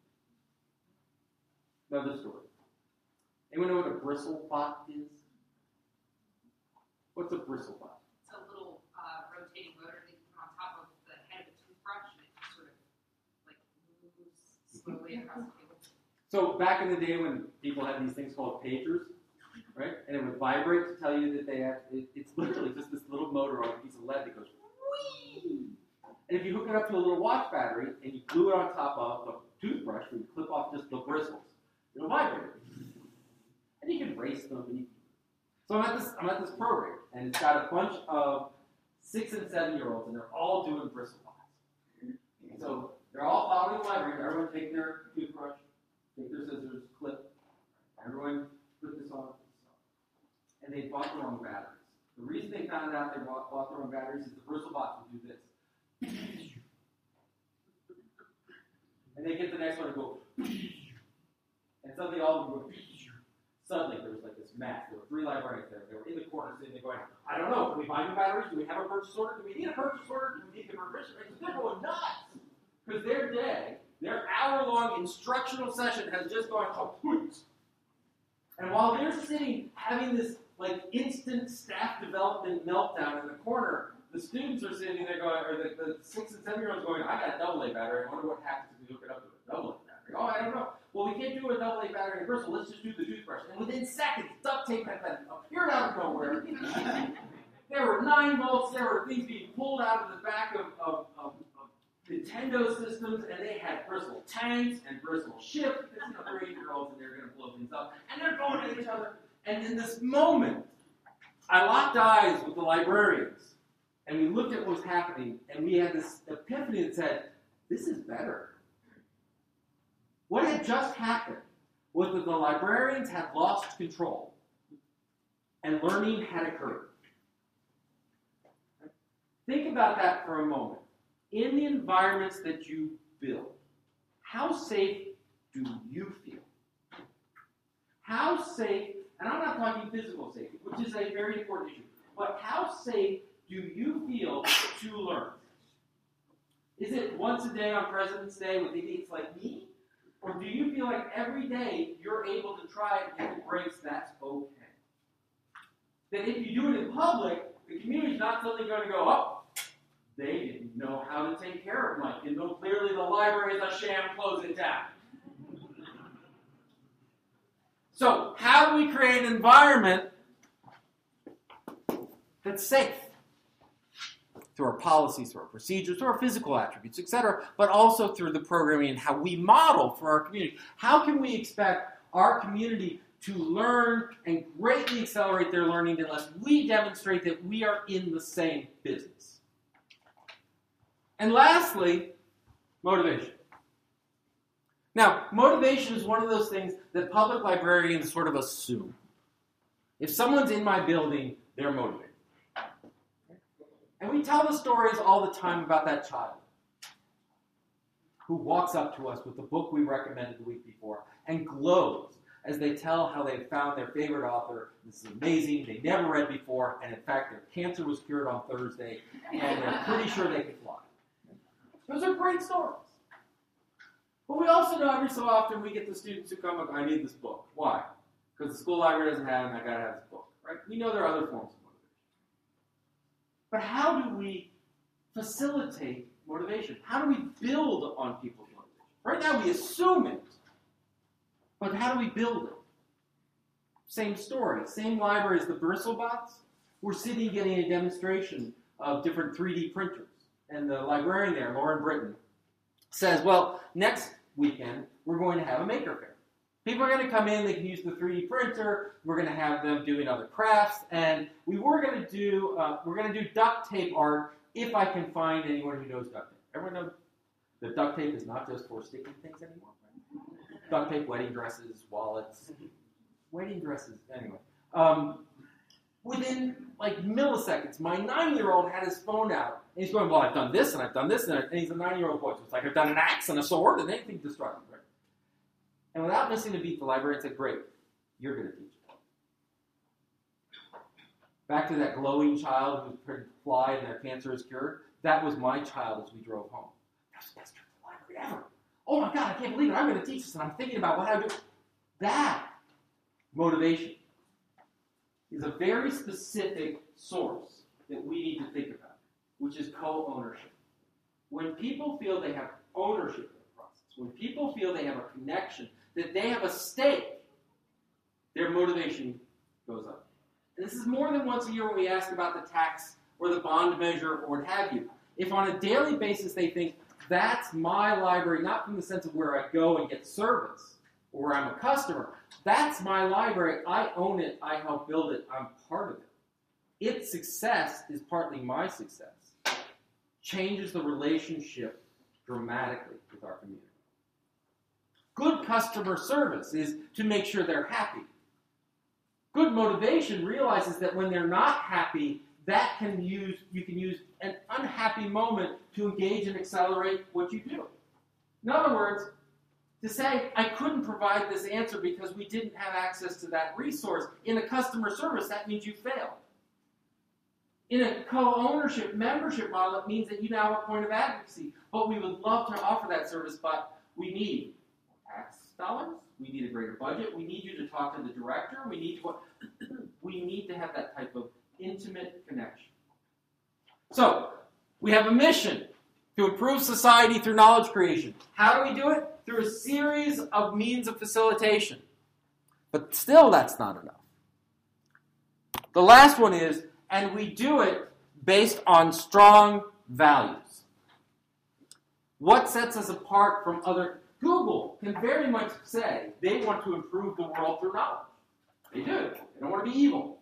don't know. Another story. Anyone know what a bristle bot is? What's a bristle bot? It's a little uh, rotating motor that you put on top of the head of a toothbrush, and it just sort of like moves slowly across the table. So back in the day when people had these things called pagers, right? And it would vibrate to tell you that they have, it, it's literally just this little motor on a piece of lead that goes, whee! And if you hook it up to a little watch battery and you glue it on top of the toothbrush where you clip off just the bristles, it'll vibrate. And you can race them. And you, so I'm at this, I'm at this program, and it's got a bunch of six and seven year olds, and they're all doing bristle bots. So they're all following the library. Everyone take their toothbrush, take their scissors, clip. Everyone put this on. And they bought the wrong batteries. The reason they found out they bought, bought the wrong batteries is the bristle bots would do this. And they get the next one and go, and suddenly all of them go, suddenly there was like this mass. There were three librarians there. They were in the corner sitting there going, I don't know, can we buy new batteries? Do we have a purchase order? Do we need a purchase order? Do we need a purchase order? They're going nuts. Because their day, their hour-long instructional session has just gone kaput. And while they're sitting having this like instant staff development meltdown in the corner, the students are sitting there going, or the, the six and seven year olds going, I got a double A battery. I wonder what happens if we hook it up to a double A battery. Oh, I don't know. Well, we can't do a double A battery in Bristol. Let's just do the toothbrush. And within seconds, duct tape had been appeared out of nowhere. There were nine volts. There were things being pulled out of the back of, of, of, of Nintendo systems, and they had Bristol tanks and Bristol ships. Because, you know, they're eight year olds and they're going to blow things up. And they're going at each other. And in this moment, I locked eyes with the librarians, and we looked at what was happening, and we had this epiphany that said, this is better. What had just happened was that the librarians had lost control, and learning had occurred. Think about that for a moment. In the environments that you build, how safe do you feel? How safe, and I'm not talking physical safety, which is a very important issue, but how safe do you feel to learn? Is it once a day on President's Day with idiots like me? Or do you feel like every day you're able to try it, and if it breaks, that's okay? That if you do it in public, the community's not suddenly going to go, oh, they didn't know how to take care of Mike. And though clearly the library is a sham, close it down. So, how do we create an environment that's safe? Through our policies, through our procedures, through our physical attributes, et cetera, but also through the programming and how we model for our community. How can we expect our community to learn and greatly accelerate their learning unless we demonstrate that we are in the same business? And lastly, motivation. Now, motivation is one of those things that public librarians sort of assume. If someone's in my building, they're motivated. And we tell the stories all the time about that child who walks up to us with the book we recommended the week before and glows as they tell how they found their favorite author. This is amazing. They never read before, and in fact, their cancer was cured on Thursday, and they're pretty sure they can fly. Those are great stories. But we also know every so often we get the students who come up, I need this book. Why? Because the school library doesn't have it, and I got to have this book. Right? We know there are other forms of motivation. But how do we facilitate motivation? How do we build on people's motivation? Right now we assume it. But how do we build it? Same story. Same library as the Bristlebots. We're sitting getting a demonstration of different three D printers. And the librarian there, Lauren Britton, says, well, next weekend we're going to have a maker fair. People are going to come in, they can use the three D printer, we're going to have them doing other crafts, and we were going to do, uh, we're going to do duct tape art if I can find anyone who knows duct tape. Everyone knows that duct tape is not just for sticking things anymore, right? Duct tape, wedding dresses, wallets, wedding dresses, anyway. Um, within like milliseconds, my nine-year-old had his phone out, and he's going, well, I've done this, and I've done this, and, and he's a nine-year-old boy, so it's like I've done an axe and a sword and anything destructive, right? And without missing a beat, the librarian said, great, you're going to teach it. Back to that glowing child who's pretty fly and their cancer is cured. That was my child as we drove home. That was the best trip to the library ever. Oh my God, I can't believe it. I'm going to teach this, and I'm thinking about what I do. That motivation is a very specific source that we need to think about, which is co-ownership. When people feel they have ownership of the process, When people feel they have a connection, that they have a stake, their motivation goes up. And this is more than once a year when we ask about the tax or the bond measure or what have you. If on a daily basis they think, that's my library, not from the sense of where I go and get service, or where I'm a customer, that's my library, I own it, I help build it, I'm part of it. Its success is partly my success. Changes the relationship dramatically with our community. Good customer service is to make sure they're happy. Good motivation realizes that when they're not happy, that can use you can use an unhappy moment to engage and accelerate what you do. In other words, to say, I couldn't provide this answer because we didn't have access to that resource. In a customer service, that means you failed. In a co-ownership membership model, it means that you now have a point of advocacy. But we would love to offer that service, but we need tax dollars. We need a greater budget. We need you to talk to the director. We need to, we need to have that type of intimate connection. So, we have a mission to improve society through knowledge creation. How do we do it? Through a series of means of facilitation. But still, that's not enough. The last one is, and we do it based on strong values. What sets us apart from other? Google can very much say they want to improve the world through knowledge. They do. They don't want to be evil.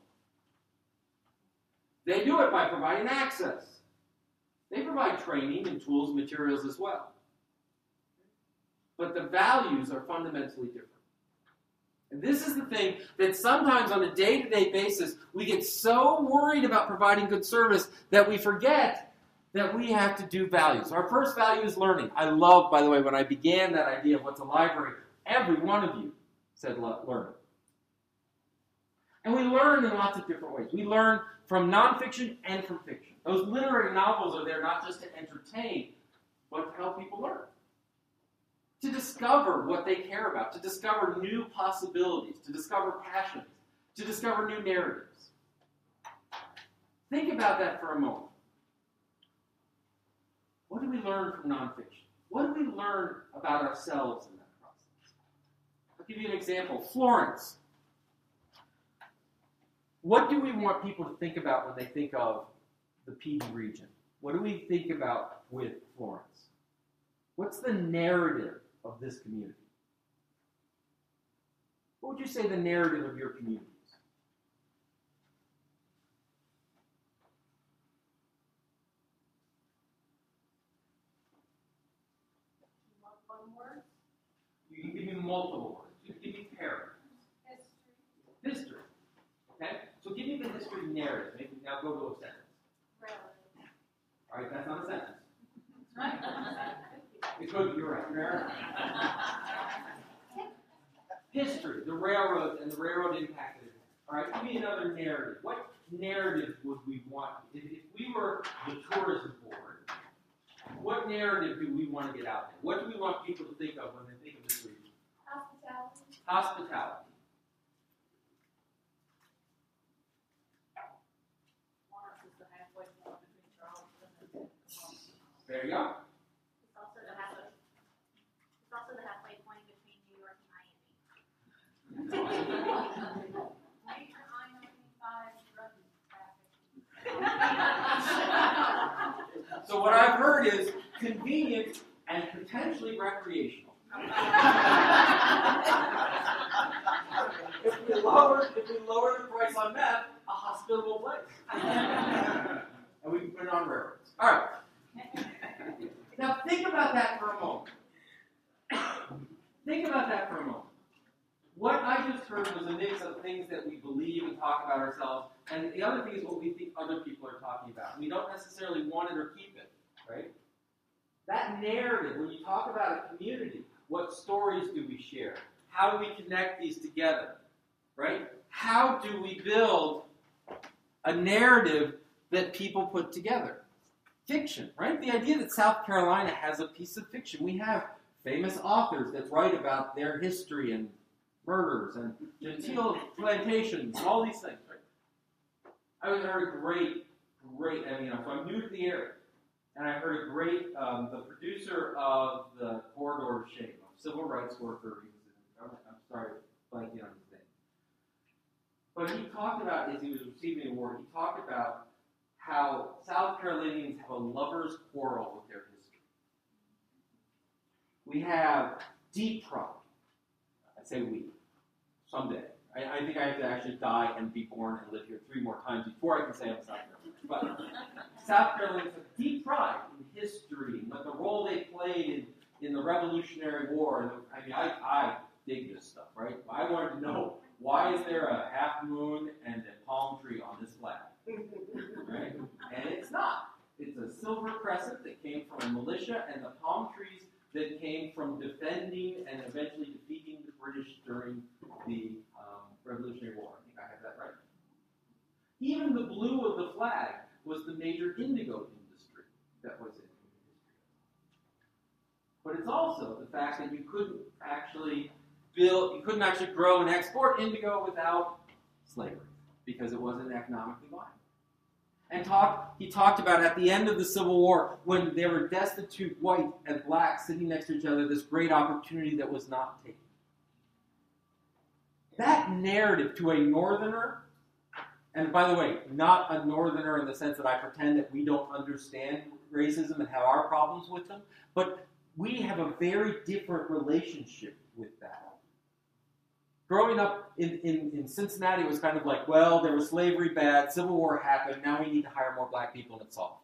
They do it by providing access. They provide training and tools and materials as well. But the values are fundamentally different. And this is the thing that sometimes on a day-to-day basis, we get so worried about providing good service that we forget that we have to do values. Our first value is learning. I love, by the way, when I began that idea of what's a library, every one of you said learn. And we learn in lots of different ways. We learn from nonfiction and from fiction. Those literary novels are there not just to entertain, but to help people learn. To discover what they care about, to discover new possibilities, to discover passions, to discover new narratives. Think about that for a moment. What do we learn from nonfiction? What do we learn about ourselves in that process? I'll give you an example. Florence. What do we want people to think about when they think of the P D region? What do we think about with Florence? What's the narrative of this community? What would you say the narrative of your community is? One word. You can give me multiple words. You can give me paragraphs. History. History. Okay? So give me the history narrative. Maybe now go to a sentence. Relative. All right, that's not a sentence. Right. It could be, you're right. You're right. History, the railroad and the railroad impacted it. All right, give me another narrative. What narrative would we want? If, if we were the tourism board, what narrative do we want to get out there? What do we want people to think of when they think of this region? Hospitality. Hospitality. Lawrence is the halfway point between Charleston and Columbus. There you go. It's also the halfway. It's also the halfway point between New York and Miami. Major I ninety-five drug traffic. So what I've heard is convenient and potentially recreational. if we lower if we lower the price on meth, a hospitable place. And we can put it on railroads. All right. Now think about that for a moment. Think about that for a moment. What I just heard was a mix of things that we believe and talk about ourselves, and the other thing is what we think other people are talking about. We don't necessarily want it or keep it, right? That narrative, when you talk about a community, what stories do we share? How do we connect these together, right? How do we build a narrative that people put together? Fiction, right? The idea that South Carolina has a piece of fiction. We have famous authors that write about their history and murders and genteel plantations, all these things, right? I was heard a great, great, I mean, so I'm new to the area. and I heard a great, um, the producer of the Corridor of Shame, a civil rights worker, he was in, I'm, I'm sorry, blanking on his name. But he talked about, as he was receiving an award, he talked about how South Carolinians have a lover's quarrel with their history. We have deep pride. I say we, someday. I, I think I have to actually die and be born and live here three more times before I can say I'm South Carolinian. But South Carolinians have deep pride in history and the role they played in, in the Revolutionary War. And I mean, I, I dig this stuff, right? I wanted to know, why is there a half moon and a palm tree on this flag? Right? And it's not. It's a silver crescent that came from a militia and the palm trees that came from defending and eventually defeating the British during the um, Revolutionary War. I think I have that right. Even the blue of the flag was the major indigo industry that was in history. But it's also the fact that you couldn't actually build, you couldn't actually grow and export indigo without slavery because it wasn't economically viable. And talk, he talked about at the end of the Civil War, when they were destitute, white and black, sitting next to each other, this great opportunity that was not taken. That narrative to a Northerner, and by the way, not a Northerner in the sense that I pretend that we don't understand racism and have our problems with them, but we have a very different relationship with that. Growing up in, in, in Cincinnati, it was kind of like, well, there was slavery bad, Civil War happened, now we need to hire more black people and it's solved.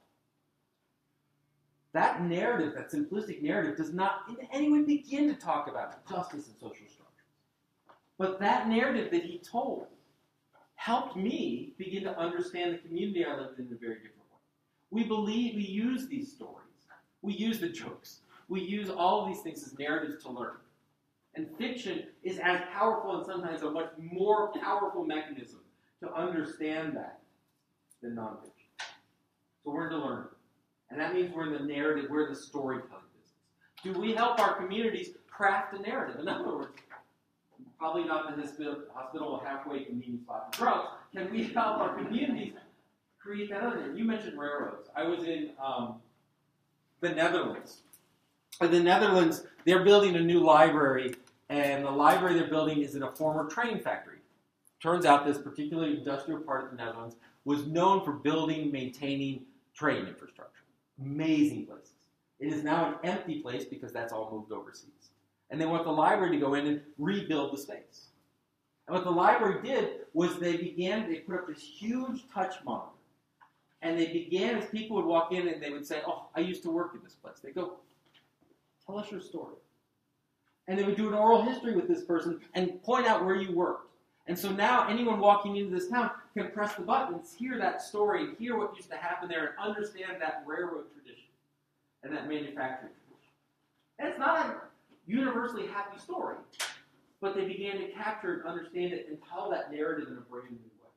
That narrative, that simplistic narrative, does not in any way begin to talk about justice and social structures. But that narrative that he told helped me begin to understand the community I lived in in a very different way. We believe, we use these stories, we use the jokes, we use all of these things as narratives to learn. And fiction is as powerful and sometimes a much more powerful mechanism to understand that than nonfiction. So we're in to learn. And that means we're in the narrative, we're in the storytelling business. Do we help our communities craft a narrative? In other words, probably not the hospital halfway convenience spot for drugs. Can we help our communities create that other narrative? You mentioned railroads. I was in um, the Netherlands. In the Netherlands, they're building a new library, and the library they're building is in a former train factory. Turns out this particular industrial part of the Netherlands was known for building, maintaining train infrastructure. Amazing places. It is now an empty place because that's all moved overseas. And they want the library to go in and rebuild the space. And what the library did was they began, they put up this huge touch monitor. And they began, as people would walk in and they would say, oh, I used to work in this place. They go, tell us your story. And they would do an oral history with this person and point out where you worked. And so now anyone walking into this town can press the buttons, hear that story, hear what used to happen there, and understand that railroad tradition and that manufacturing tradition. And it's not a universally happy story, but they began to capture and understand it and tell that narrative in a brand new way.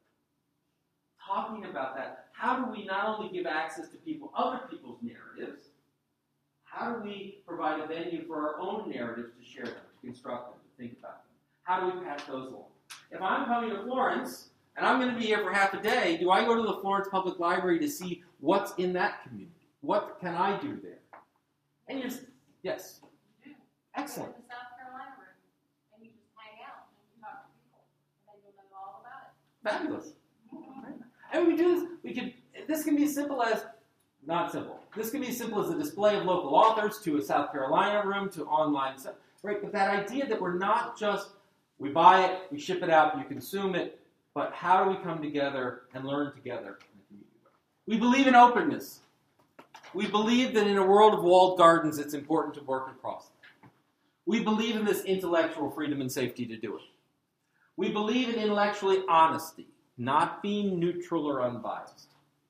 Talking about that, how do we not only give access to people, other people's narratives, how do we provide a venue for our own narratives to share them, to construct them, to think about them? How do we pass those along? If I'm coming to Florence, and I'm going to be here for half a day, do I go to the Florence Public Library to see what's in that community? What can I do there? And you just, yes. You do. Excellent. You go to the South Carolina room, and you just hang out and you talk to people, and then you'll know all about it. Fabulous. And we do this, we could, this can be as simple as, not simple. This can be as simple as a display of local authors to a South Carolina room to online stuff, right? But that idea that we're not just, we buy it, we ship it out, you consume it, but how do we come together and learn together in a community way? We believe in openness. We believe that in a world of walled gardens, it's important to work across them. We believe in this intellectual freedom and safety to do it. We believe in intellectually honesty, not being neutral or unbiased.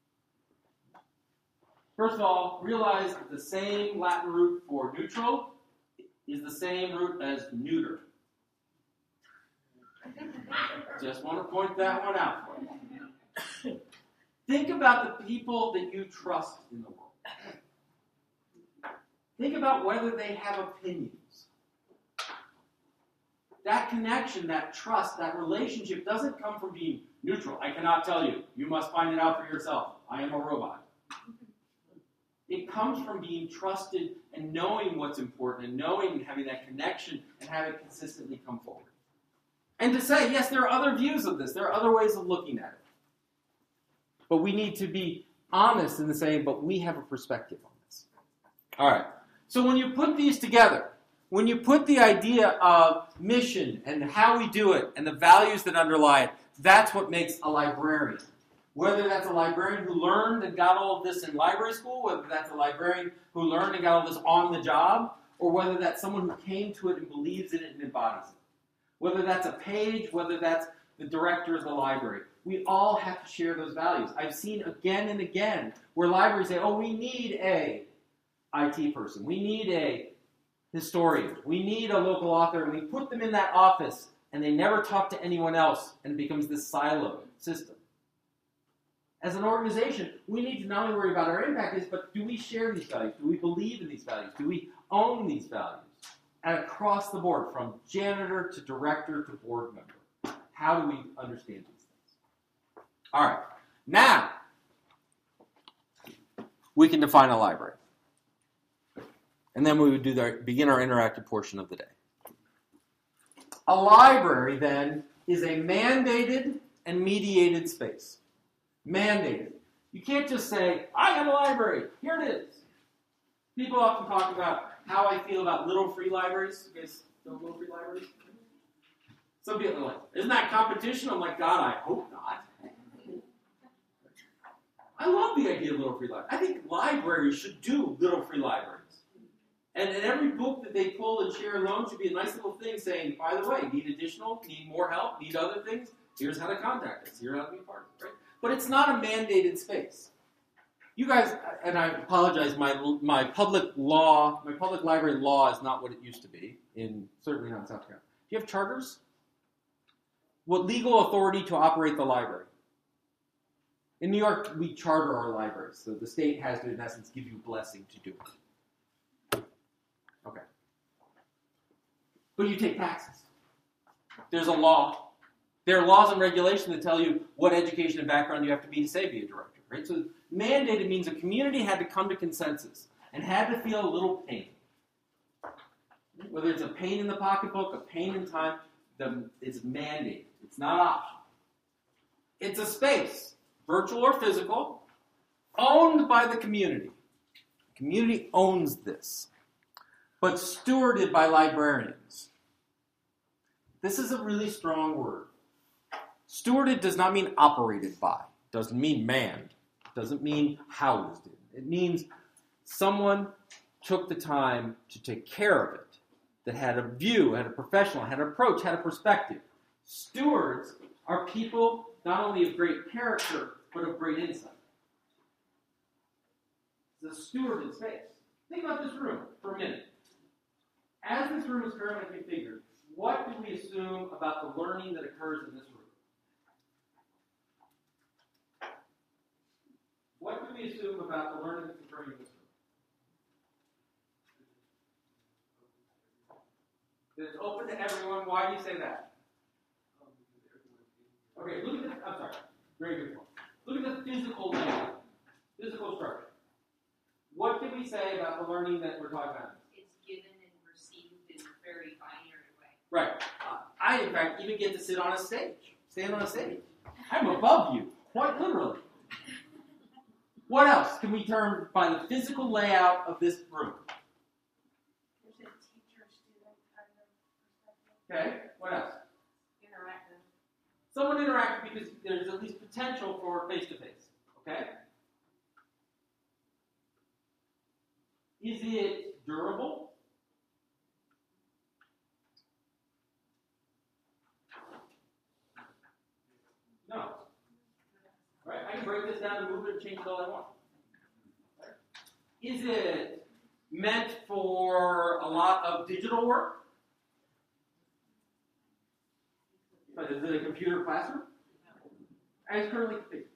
First of all, realize that the same Latin root for neutral is the same root as neuter. Just want to point that one out for you. Think about the people that you trust in the world. Think about whether they have opinions. That connection, that trust, that relationship doesn't come from being neutral. I cannot tell you. You must find it out for yourself. I am a robot. It comes from being trusted and knowing what's important and knowing and having that connection and having it consistently come forward. And to say, yes, there are other views of this. There are other ways of looking at it. But we need to be honest in the saying, but we have a perspective on this. All right. So when you put these together, when you put the idea of mission and how we do it and the values that underlie it, that's what makes a librarian. Whether that's a librarian who learned and got all of this in library school, whether that's a librarian who learned and got all this on the job, or whether that's someone who came to it and believes in it and embodies it. Whether that's a page, whether that's the director of the library. We all have to share those values. I've seen again and again where libraries say, oh, we need a I T person. We need a historian. We need a local author. And we put them in that office, and they never talk to anyone else, and it becomes this siloed system. As an organization, we need to not only worry about our impact, is, but do we share these values? Do we believe in these values? Do we own these values? And across the board, from janitor to director to board member. How do we understand these things? All right. Now, we can define a library. And then we would do the, begin our interactive portion of the day. A library, then, is a mandated and mediated space. Mandated. You can't just say, I have a library. Here it is. People often talk about how I feel about little free libraries. You guys know little free libraries? Some people are like, isn't that competition? I'm like, God, I hope not. I love the idea of little free libraries. I think libraries should do little free libraries. And in every book that they pull and share alone should be a nice little thing saying, by the way, need additional, need more help, need other things, here's how to contact us, here's how to be part of it, right? But it's not a mandated space. You guys, and I apologize, my my public law, my public library law is not what it used to be, in certainly not in South Carolina. Do you have charters? What legal authority to operate the library? In New York, we charter our libraries, so the state has to, in essence, give you a blessing to do it. Okay. But you take taxes. There's a law. There are laws and regulations that tell you what education and background you have to be to say be a director, right? So mandated means a community had to come to consensus and had to feel a little pain. Whether it's a pain in the pocketbook, a pain in time, the, it's mandated. It's not optional. It's a space, virtual or physical, owned by the community. The community owns this, but stewarded by librarians. This is a really strong word. Stewarded does not mean operated by. Doesn't mean manned. Doesn't mean housed. It means someone took the time to take care of it, that had a view, had a professional, had an approach, had a perspective. Stewards are people not only of great character, but of great insight. It's a stewarded space. Think about this room for a minute. As this room is currently configured, what do we assume about the learning that occurs in this room? What do we assume about the learning that's occurring in this room? That it's open to everyone. Why do you say that? Okay, look at the, I'm sorry, very good point. Look at the physical layout, physical structure. What can we say about the learning that we're talking about? It's given and received in a very binary way. Right. Uh, I, in fact, even get to sit on a stage, stand on a stage. I'm above you, quite literally. What else can we term by the physical layout of this room? There's a teacher-student kind of perspective. Okay, what else? Interactive. Somewhat interactive because there's at least potential for face-to-face. Okay? Is it durable? No. Right? I can break this down and move it and change it all I want. Right? Is it meant for a lot of digital work? But is it a computer classroom? As currently configured.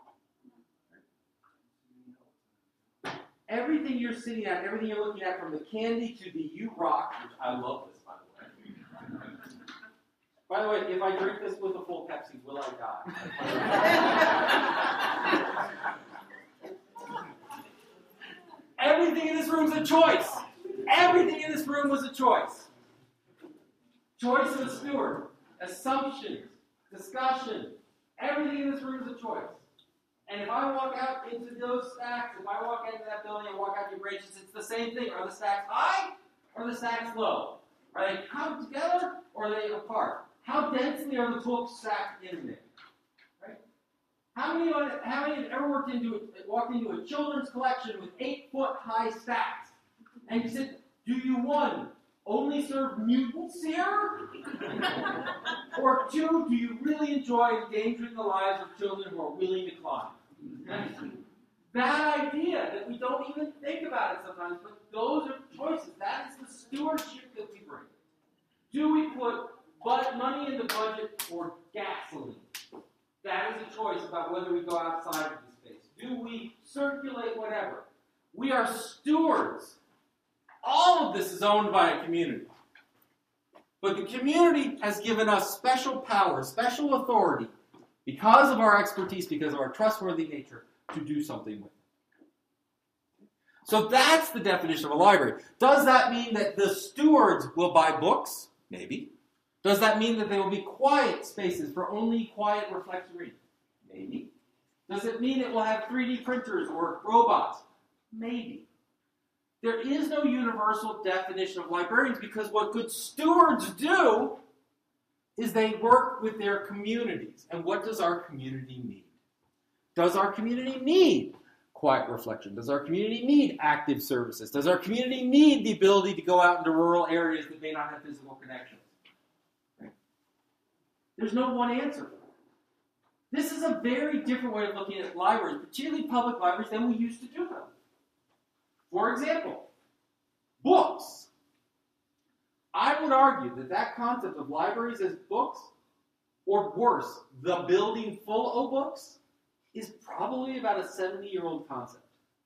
Everything you're sitting at, everything you're looking at, from the candy to the U Rock, which I love this, by the way. By the way, if I drink this with a full Pepsi, will I die? choice. Everything in this room was a choice. Choice of a steward, assumptions, discussion. Everything in this room is a choice. And if I walk out into those stacks, if I walk into that building and walk out your branches, it's the same thing. Are the stacks high or are the stacks low? Are they come together or are they apart? How densely are the books stacked in there? Right? How many, how many have ever worked into walked into a children's collection with eight foot high stacks? And you said, do you one, only serve mutants here? Or two, do you really enjoy endangering the lives of children who are willing to climb? That idea that we don't even think about it sometimes, but those are choices. That is the stewardship that we bring. Do we put but money in the budget or gasoline? That is a choice about whether we go outside of the space. Do we circulate whatever? We are stewards. All of this is owned by a community. But the community has given us special power, special authority, because of our expertise, because of our trustworthy nature, to do something with it. So that's the definition of a library. Does that mean that the stewards will buy books? Maybe. Does that mean that they will be quiet spaces for only quiet reflection reading? Maybe. Does it mean it will have three D printers or robots? Maybe. There is no universal definition of librarians because what good stewards do is they work with their communities. And what does our community need? Does our community need quiet reflection? Does our community need active services? Does our community need the ability to go out into rural areas that may not have physical connections? Right? There's no one answer for that. This is a very different way of looking at libraries, particularly public libraries, than we used to do them. For example, books. I would argue that that concept of libraries as books, or worse, the building full of books, is probably about a seventy-year-old concept.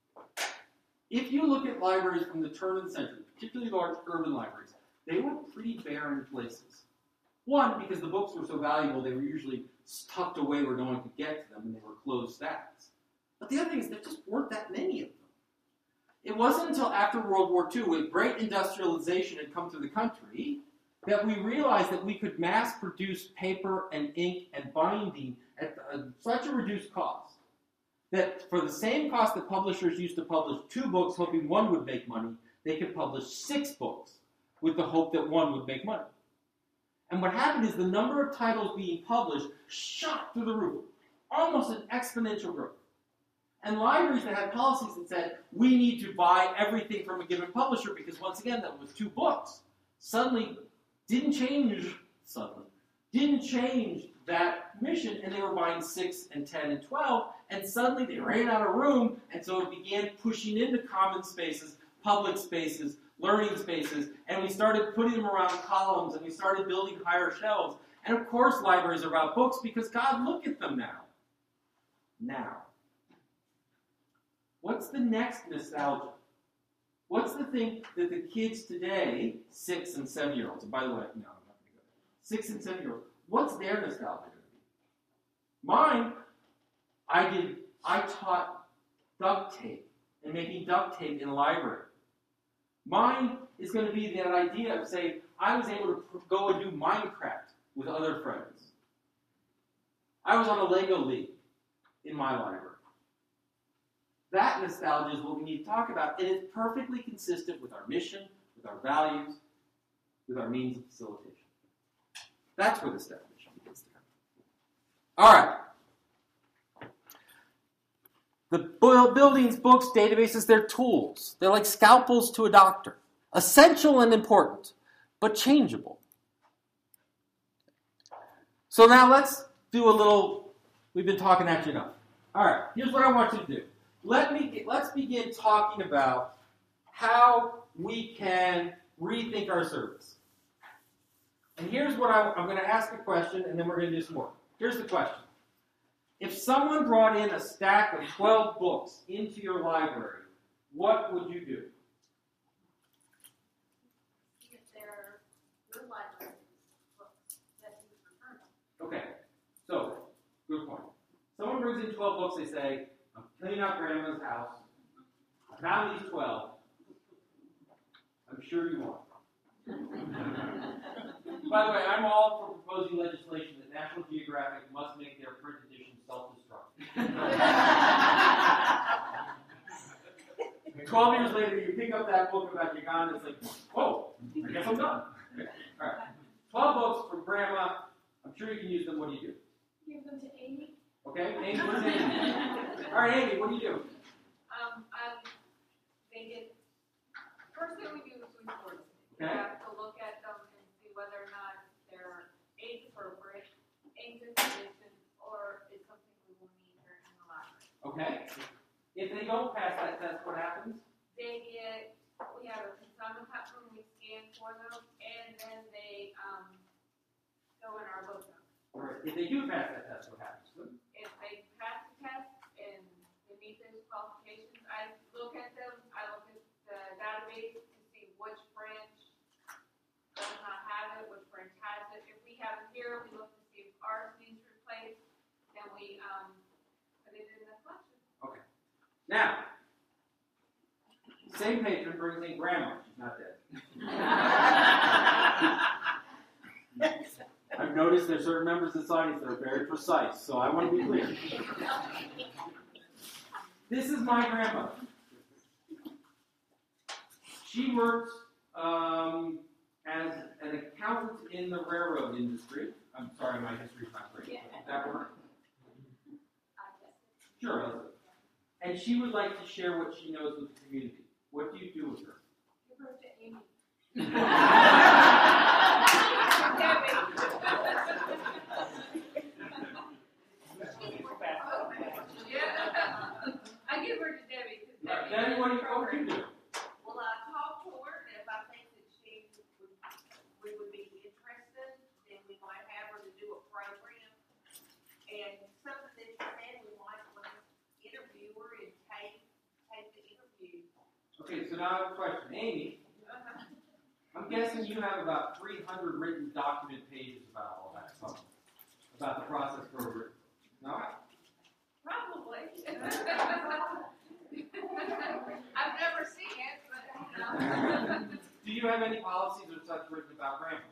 If you look at libraries from the turn of the century, particularly large urban libraries, they were pretty barren places. One, because the books were so valuable, they were usually tucked away where no one could get to them, and they were closed stacks. But the other thing is there just weren't that many of them. It wasn't until after World War Two, with great industrialization had come to the country, that we realized that we could mass produce paper and ink and binding at a, such a reduced cost that for the same cost that publishers used to publish two books hoping one would make money, they could publish six books with the hope that one would make money. And what happened is the number of titles being published shot through the roof, almost an exponential growth. And libraries that had policies that said, we need to buy everything from a given publisher because, once again, that was two books, suddenly didn't change, suddenly, didn't change that mission, and they were buying six and ten and twelve, and suddenly they ran out of room, and so it began pushing into common spaces, public spaces, learning spaces, and we started putting them around columns, and we started building higher shelves. And of course libraries are about books because, God, look at them now. Now. What's the next nostalgia? What's the thing that the kids today, six and seven-year-olds, and by the way, no, I'm not going to go there. Six and seven-year-olds, what's their nostalgia going to be? Mine, I did, I taught duct tape and making duct tape in a library. Mine is going to be that idea of saying, I was able to go and do Minecraft with other friends. I was on a Lego League in my library. That nostalgia is what we need to talk about, and it's perfectly consistent with our mission, with our values, with our means of facilitation. That's where this definition begins to come. All right. The buildings, books, databases, they're tools. They're like scalpels to a doctor. Essential and important, but changeable. So now let's do a little, we've been talking at you enough. All right, here's what I want you to do. Let me, let's begin talking about how we can rethink our service. And here's what I, I'm going to ask a question, and then we're going to do some more. Here's the question. If someone brought in a stack of twelve books into your library, what would you do? If they're good library books, that you return them. Okay, so, good point. Someone brings in twelve books, they say, I'm cleaning out Grandma's house. I found these twelve. I'm sure you won't. By the way, I'm all for proposing legislation that National Geographic must make their print edition self-destruct. Twelve years later, you pick up that book about Uganda, it's like, whoa, I guess I'm done. Okay. All right. Twelve books from Grandma. I'm sure you can use them. What do you do? Give them to Amy. Okay, Amy, what's Amy? All right, Amy, what do you do? Um, um, they get, first thing we do is we sort them. We Okay. have to look at them and see whether or not they're age appropriate, ancient tradition, or is something we will need here in the library. Okay. If they don't pass that test, what happens? They get, we have a consignment platform, we scan for them, and then they, um, go in our book. All right. If they do pass that test, what happens? If they pass the test and they meet those qualifications, I look at them, I look at the database to see which branch does not have it, which branch has it. If we have it here, we look to see if ours needs replaced, then we, um, put it in the collection. Okay. Now, same patron brings in Grandma. She's not dead. I've noticed there's certain members of society that are very precise, so I want to be clear. This is my grandmother. She worked um, as an accountant in the railroad industry. I'm sorry, my history's not great. Does that work? Sure. Let's do it. And she would like to share what she knows with the community. What do you do with her? Give her to Amy. I give her to Debbie. Right. Debbie, what do you, what do you do? Well, I talked to her, and if I think that she would, we would be interested, then we might have her to do a program. And something that she said, we might want to interview her and take, take the interview. Okay, so now I have a question. Amy, I'm guessing you have about three hundred written document pages about all that stuff, about the process program. No? Probably. I've never seen it, but you know. Do you have any policies or such written about Grandma?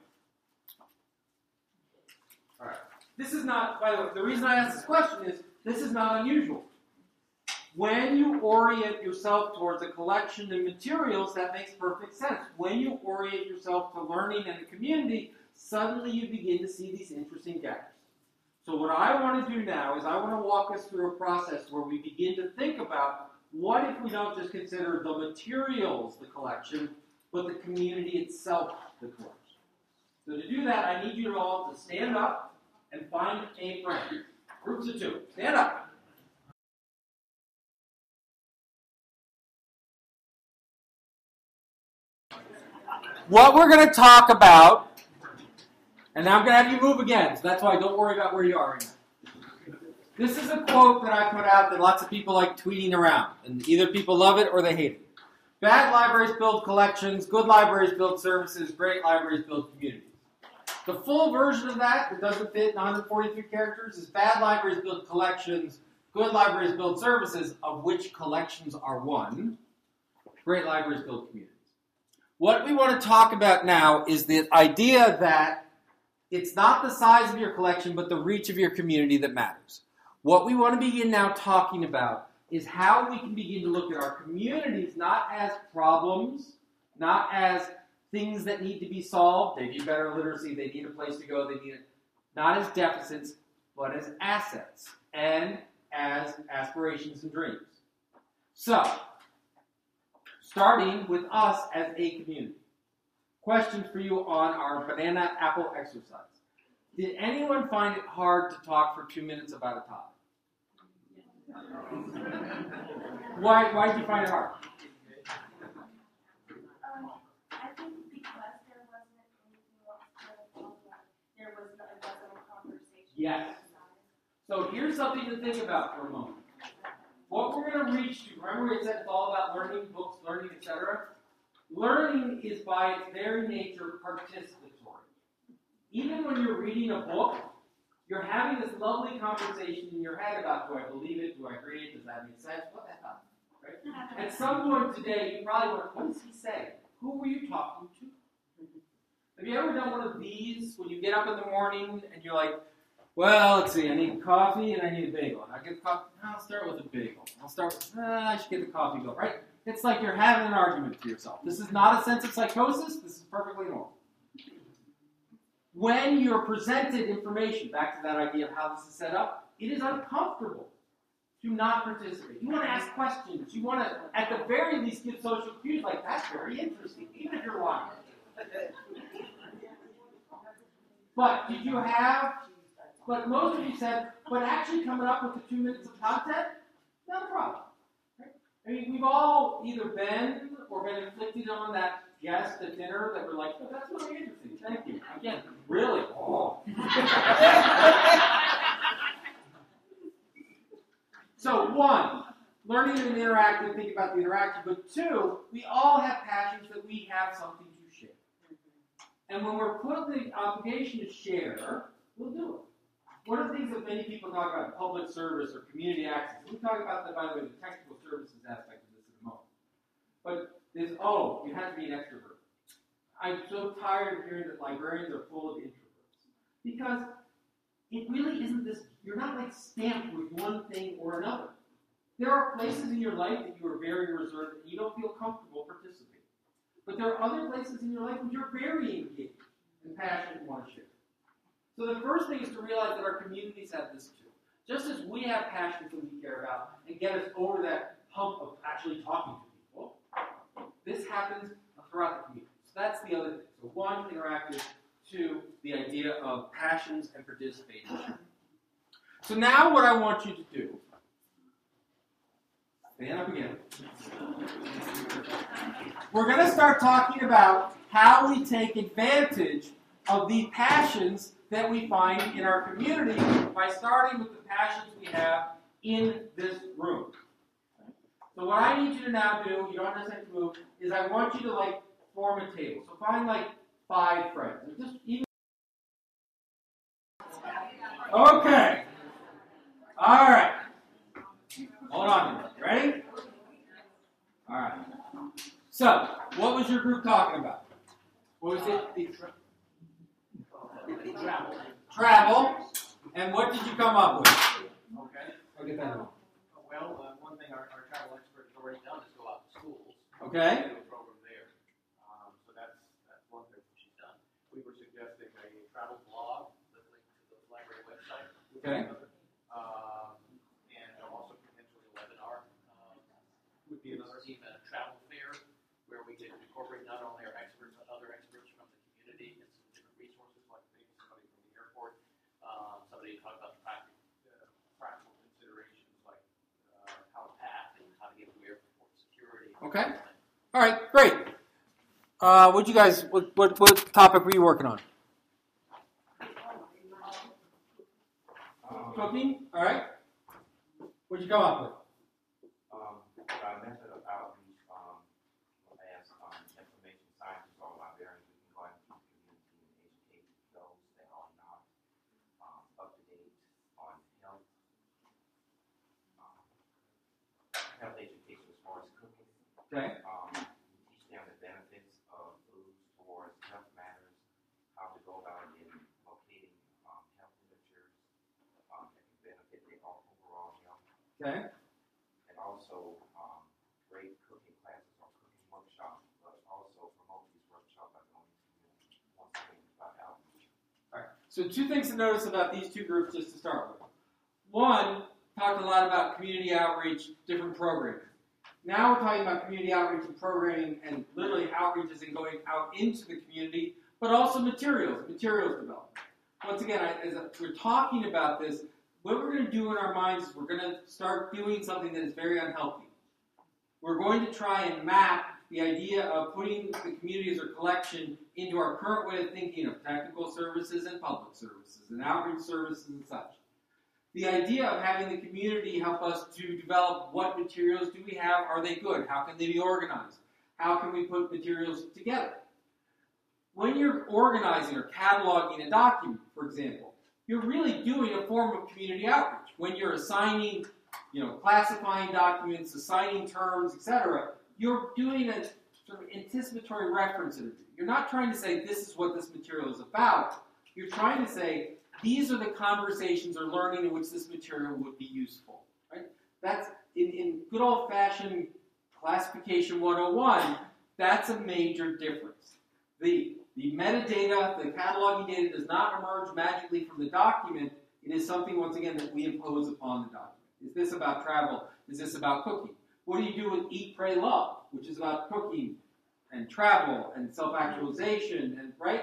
All right. This is not, by the way, the reason I ask this question is this is not unusual. When you orient yourself towards a collection of materials, that makes perfect sense. When you orient yourself to learning and the community, suddenly you begin to see these interesting gaps. So what I want to do now is I want to walk us through a process where we begin to think about what if we don't just consider the materials the collection, but the community itself the collection. So to do that, I need you all to stand up and find a friend. Groups of two. Stand up. What we're going to talk about, and now I'm going to have you move again, so that's why don't worry about where you are right now. This is a quote that I put out that lots of people like tweeting around, and either people love it or they hate it. Bad libraries build collections, good libraries build services, great libraries build communities. The full version of that, that doesn't fit in one hundred forty-three characters, is bad libraries build collections, good libraries build services, of which collections are one. Great libraries build communities. What we want to talk about now is the idea that it's not the size of your collection, but the reach of your community that matters. What we want to begin now talking about is how we can begin to look at our communities not as problems, not as things that need to be solved. They need better literacy, they need a place to go, they need it, not as deficits, but as assets and as aspirations and dreams. So, starting with us as a community. Question for you on our banana apple exercise. Did anyone find it hard to talk for two minutes about a topic? Why, why did you find it hard? Um, I think because there wasn't anything else to talk about. There was no, it wasn't a conversation. Yes. So here's something to think about for a moment. What we're going to reach to, remember it said it's all about learning, books, learning, et cetera? Learning is by its very nature participatory. Even when you're reading a book, you're having this lovely conversation in your head about, do I believe it, do I agree, does that make sense, what the hell, right? At some point today, you probably went, what does he say? who were you talking to? Have you ever done one of these when you get up in the morning and you're like, well, let's see, I need coffee and I need a bagel. And I get coffee, I'll start with a bagel. I'll start with, ah, I should get the coffee go, right? It's like you're having an argument to yourself. This is not a sense of psychosis. This is perfectly normal. When you're presented information, back to that idea of how this is set up, it is uncomfortable to not participate. You want to ask questions. You want to, at the very least, give social cues like, that's very interesting, even if you're lying. But did you have, but most of you said, but actually coming up with the two minutes of content, not a problem. Right? I mean, we've all either been or been inflicted on that guest at dinner that we're like, oh, that's really interesting, thank you. Again, really? Oh. So one, learning and interactive, think about the interaction. But two, we all have passions that we have something to share. And when we're put the obligation to share, we'll do it. One of the things that many people talk about, public service or community access, we talk about that, by the way, the technical services aspect of this in a moment. But there's, oh, you have to be an extrovert. I'm so tired of hearing that librarians are full of introverts. Because it really isn't this, you're not like stamped with one thing or another. There are places in your life that you are very reserved and you don't feel comfortable participating. But there are other places in your life where you're very engaged and passionate and want to share. So the first thing is to realize that our communities have this too. Just as we have passions that we care about and get us over that hump of actually talking to people, this happens throughout the community. So that's the other thing. So one, interactive. Two, the idea of passions and participation. So now what I want you to do, stand up again. We're going to start talking about how we take advantage of the passions that we find in our community by starting with the passions we have in this room. So what I need you to now do, you don't necessarily have to move, is I want you to like form a table. So find like five friends. Just even. Okay. All right. Hold on a minute. Ready? All right. So, what was your group talking about? What was it? The tra- travel. Travel. And what did you come up with? Okay. I'll get that on. Well, uh, one thing our, our travel expert has already done is go out to schools. Okay. And do a program there. Um, so that's that's one thing she's done. We were suggesting a travel blog, the link to the library website. Okay. Um, and also potentially a webinar um, would be another. Even a travel fair where we could incorporate not only our experts but other experts from the community and some different resources, like maybe somebody from the airport, um, somebody to talk about the practical, uh, practical considerations like uh, how to pack and how to get to airport security. Okay. All right. Great. Uh, what you guys? What, what what topic were you working on? Um, Cooking. All right. What'd you come up with? Um, by method of outreach, um, as um, information scientists or librarians, we can go out into the community and educate those that are not um, up to date on health, um, health education as far as cooking. Okay. Um, we teach them the benefits of foods towards health matters, how to go about in locating um, health literature um, that can benefit their overall health. Okay. And also um, great cooking classes or cooking workshops, but also promote these workshops by going to community once again about outreach. All right. So two things to notice about these two groups just to start with. One, talked a lot about community outreach, different programming. Now we're talking about community outreach and programming and literally outreach in going out into the community, but also materials, materials development. Once again, I, as we're talking about this, what we're going to do in our minds is we're going to start doing something that is very unhealthy. We're going to try and map the idea of putting the community as a collection into our current way of thinking of technical services and public services and outreach services and such. The idea of having the community help us to develop what materials do we have, are they good, how can they be organized, how can we put materials together. When you're organizing or cataloging a document, for example, you're really doing a form of community outreach. When you're assigning, you know, classifying documents, assigning terms, et cetera, you're doing a sort of anticipatory reference interview. You're not trying to say this is what this material is about. You're trying to say these are the conversations or learning in which this material would be useful. Right? That's in, in good old-fashioned classification one oh one, that's a major difference. The, the metadata, the cataloging data does not emerge magically from the document. It is something, once again, that we impose upon the document. Is this about travel? Is this about cooking? What do you do with Eat, Pray, Love, which is about cooking and travel and self-actualization, and right?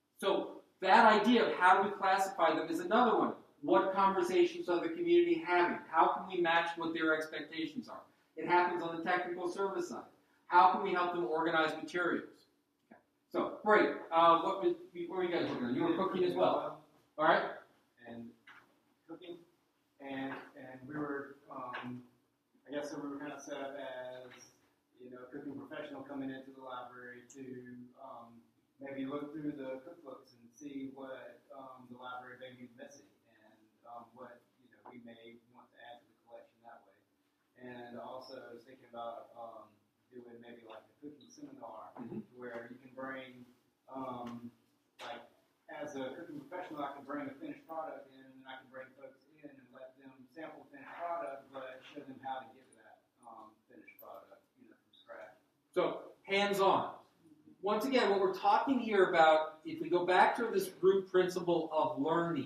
So that idea of how do we classify them is another one. What conversations are the community having? How can we match what their expectations are? It happens on the technical service side. How can we help them organize materials? Okay. So, great. Uh, what was, what were you guys working on? You were cooking as well. All right? And cooking. And and we were, um, I guess so we were kind of set up as, you know, a cooking professional coming into the library to um, maybe look through the cookbooks and see what um, the library may be missing and um, what, you know, we may want to add to the collection that way. And also I was thinking about um, doing maybe like a cooking seminar mm-hmm. where you can bring, um, like, as a cooking professional, I can bring a finished product in and I can bring folks in and let them sample the finished product, but show them how to get to that um, finished product, you know, from scratch. So, hands-on. Once again, what we're talking here about, if we go back to this group principle of learning,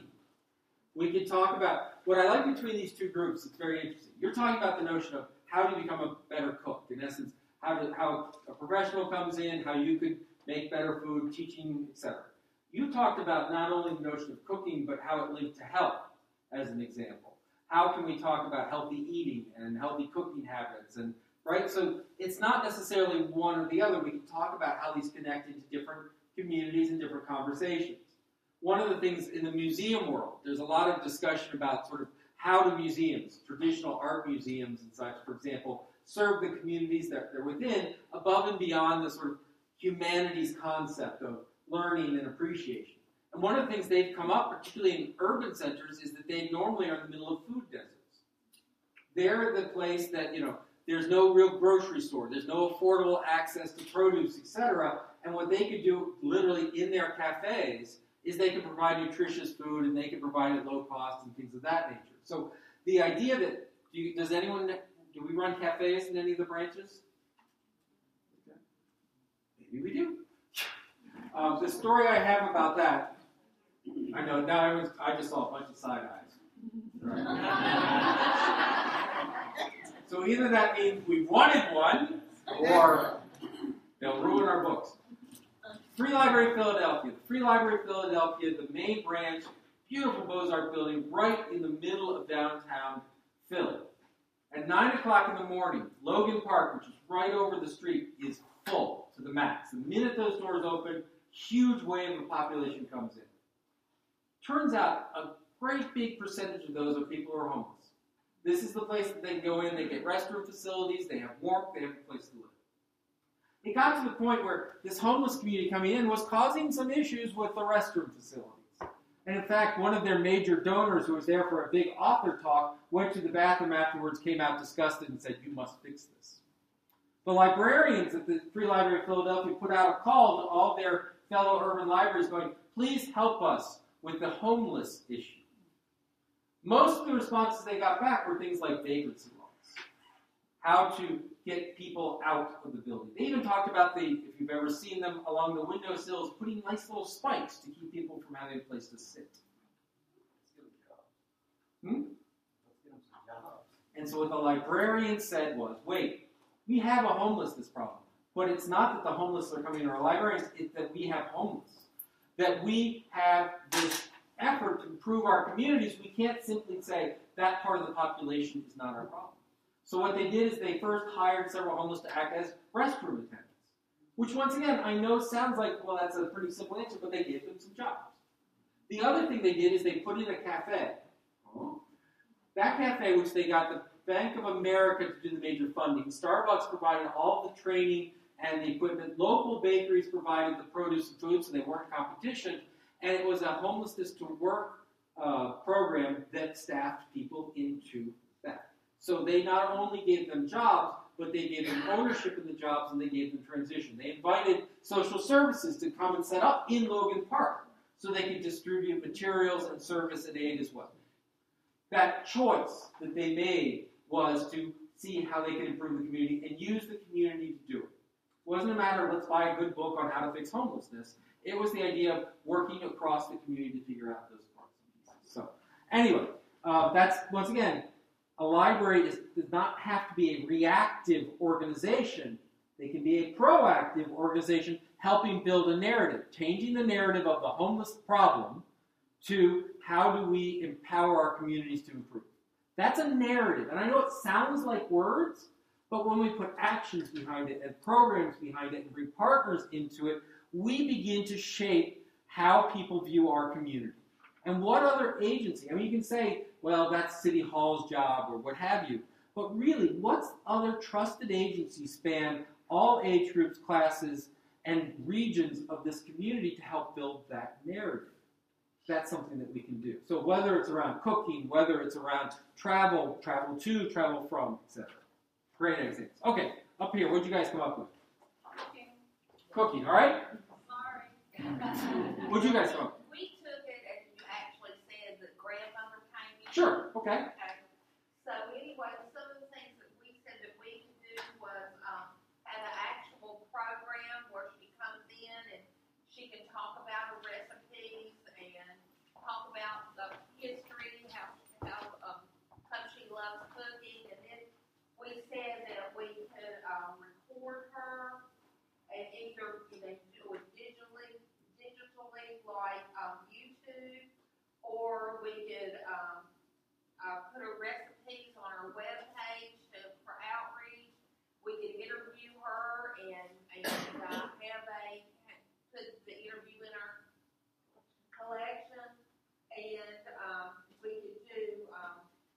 we could talk about, what I like between these two groups, it's very interesting. You're talking about the notion of how do you become a better cook. In essence, how, do, how a professional comes in, how you could make better food, teaching, et cetera. You talked about not only the notion of cooking, but how it linked to health, as an example. How can we talk about healthy eating and healthy cooking habits? And right, so it's not necessarily one or the other. We can talk about how these connect into different communities and different conversations. One of the things in the museum world, there's a lot of discussion about sort of how do museums, traditional art museums and such, for example, serve the communities that they're within above and beyond the sort of humanities concept of learning and appreciation. And one of the things they've come up, particularly in urban centers, is that they normally are in the middle of food deserts. They're the place that, you know, there's no real grocery store, there's no affordable access to produce, et cetera. And what they could do literally in their cafes is they can provide nutritious food and they can provide it at low cost and things of that nature. So the idea that, do you, does anyone, do we run cafes in any of the branches? Okay. Maybe we do. Um, the story I have about that, I know, now I, was, I just saw a bunch of side eyes. Right. So either that means we wanted one, or they'll ruin our books. Free Library Philadelphia. The Free Library Philadelphia, the main branch, beautiful Beaux-Arts building right in the middle of downtown Philly. At nine o'clock in the morning, Logan Park, which is right over the street, is full to the max. The minute those doors open, huge wave of population comes in. Turns out a great big percentage of those are people who are homeless. This is the place that they go in, they get restroom facilities, they have warmth, they have a place to live. It got to the point where this homeless community coming in was causing some issues with the restroom facilities. And in fact, one of their major donors who was there for a big author talk went to the bathroom afterwards, came out disgusted and said, "You must fix this." The librarians at the Free Library of Philadelphia put out a call to all their fellow urban libraries going, "Please help us with the homeless issue." Most of the responses they got back were things like vagrancy laws, how to get people out of the building. They even talked about, the, if you've ever seen them along the windowsills, putting nice little spikes to keep people from having a place to sit. Hmm? And so what the librarian said was, wait, we have a homelessness problem, but it's not that the homeless are coming to our libraries, it's that we have homeless. That we have this effort to improve our communities. We can't simply say that part of the population is not our problem. So what they did is they first hired several homeless to act as restroom attendants, which once again, I know sounds like, well, that's a pretty simple answer, but they gave them some jobs. The other thing they did is they put in a cafe. That cafe, which they got the Bank of America to do the major funding, Starbucks provided all the training and the equipment, local bakeries provided the produce and food, so they weren't competition, and it was a homelessness to work uh, program that staffed people into that. So they not only gave them jobs, but they gave them ownership in the jobs and they gave them transition. They invited social services to come and set up in Logan Park so they could distribute materials and service and aid as well. That choice that they made was to see how they could improve the community and use the community to do it. It wasn't a matter of let's buy a good book on how to fix homelessness. It was the idea of working across the community to figure out those parts and pieces. So anyway, uh, that's, once again, a library is, does not have to be a reactive organization. They can be a proactive organization helping build a narrative, changing the narrative of the homeless problem to how do we empower our communities to improve. That's a narrative. And I know it sounds like words, but when we put actions behind it and programs behind it and bring partners into it, we begin to shape how people view our community. And what other agency? I mean, you can say, well, that's City Hall's job or what have you. But really, what's other trusted agencies span all age groups, classes, and regions of this community to help build that narrative? That's something that we can do. So whether it's around cooking, whether it's around travel, travel to, travel from, et cetera. Great examples. Okay, up here, what'd you guys come up with? Cooking. Cooking, all right? Sorry. What'd you guys come up with? We took it, as you actually said, the grandmother came in. Sure, okay. Okay. So anyway, some of the things that we said that we could do was, um, have an actual program where she comes in and she can talk about her recipes and talk about the history, how, how, um, how she loves cooking. And then we said that we could, um, record her and either, you know, do it digitally, digitally like, um, YouTube, or we could, um, uh, put her recipes on our webpage to, for outreach. We could interview her and, and uh, have a, put the interview in our collection, and um, we could do, um,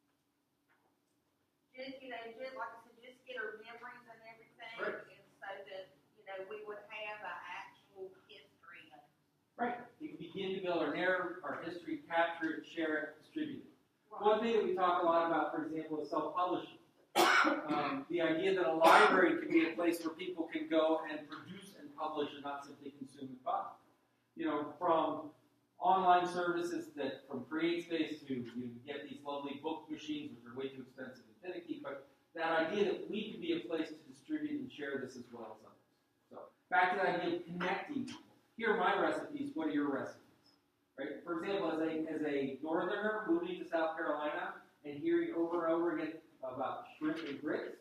just, you know, just like I said, just get her memories and everything, Right. and so that, you know, we would have an actual history of it. Right. You can begin to build our narrative, our history, capture it, share it, distribute it. One thing that we talk a lot about, for example, is self-publishing. Um, the idea that a library can be a place where people can go and produce and publish and not simply consume and buy. You know, from online services that, from CreateSpace to you get these lovely book machines, which are way too expensive and finicky, but that idea that we can be a place to distribute and share this as well as others. So, back to that idea of connecting people. Here are my recipes. What are your recipes? Right? For example, as a, as a northerner moving to South Carolina and hearing over and over again about shrimp and grits,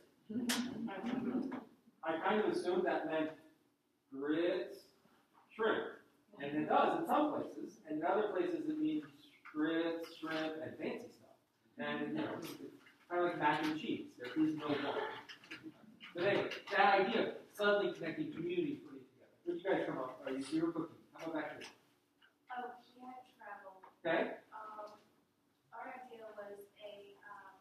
I kind of assumed that meant grits, shrimp. And it does in some places, and in other places it means grits, shrimp, and fancy stuff. And, you know, it's kind of like mac and cheese. There is no one. But anyway, that idea of suddenly connecting communities, putting it together. What did you guys come up with? You were cooking. How about back here? Oh, she had travel. Okay? Um, our idea was a, um,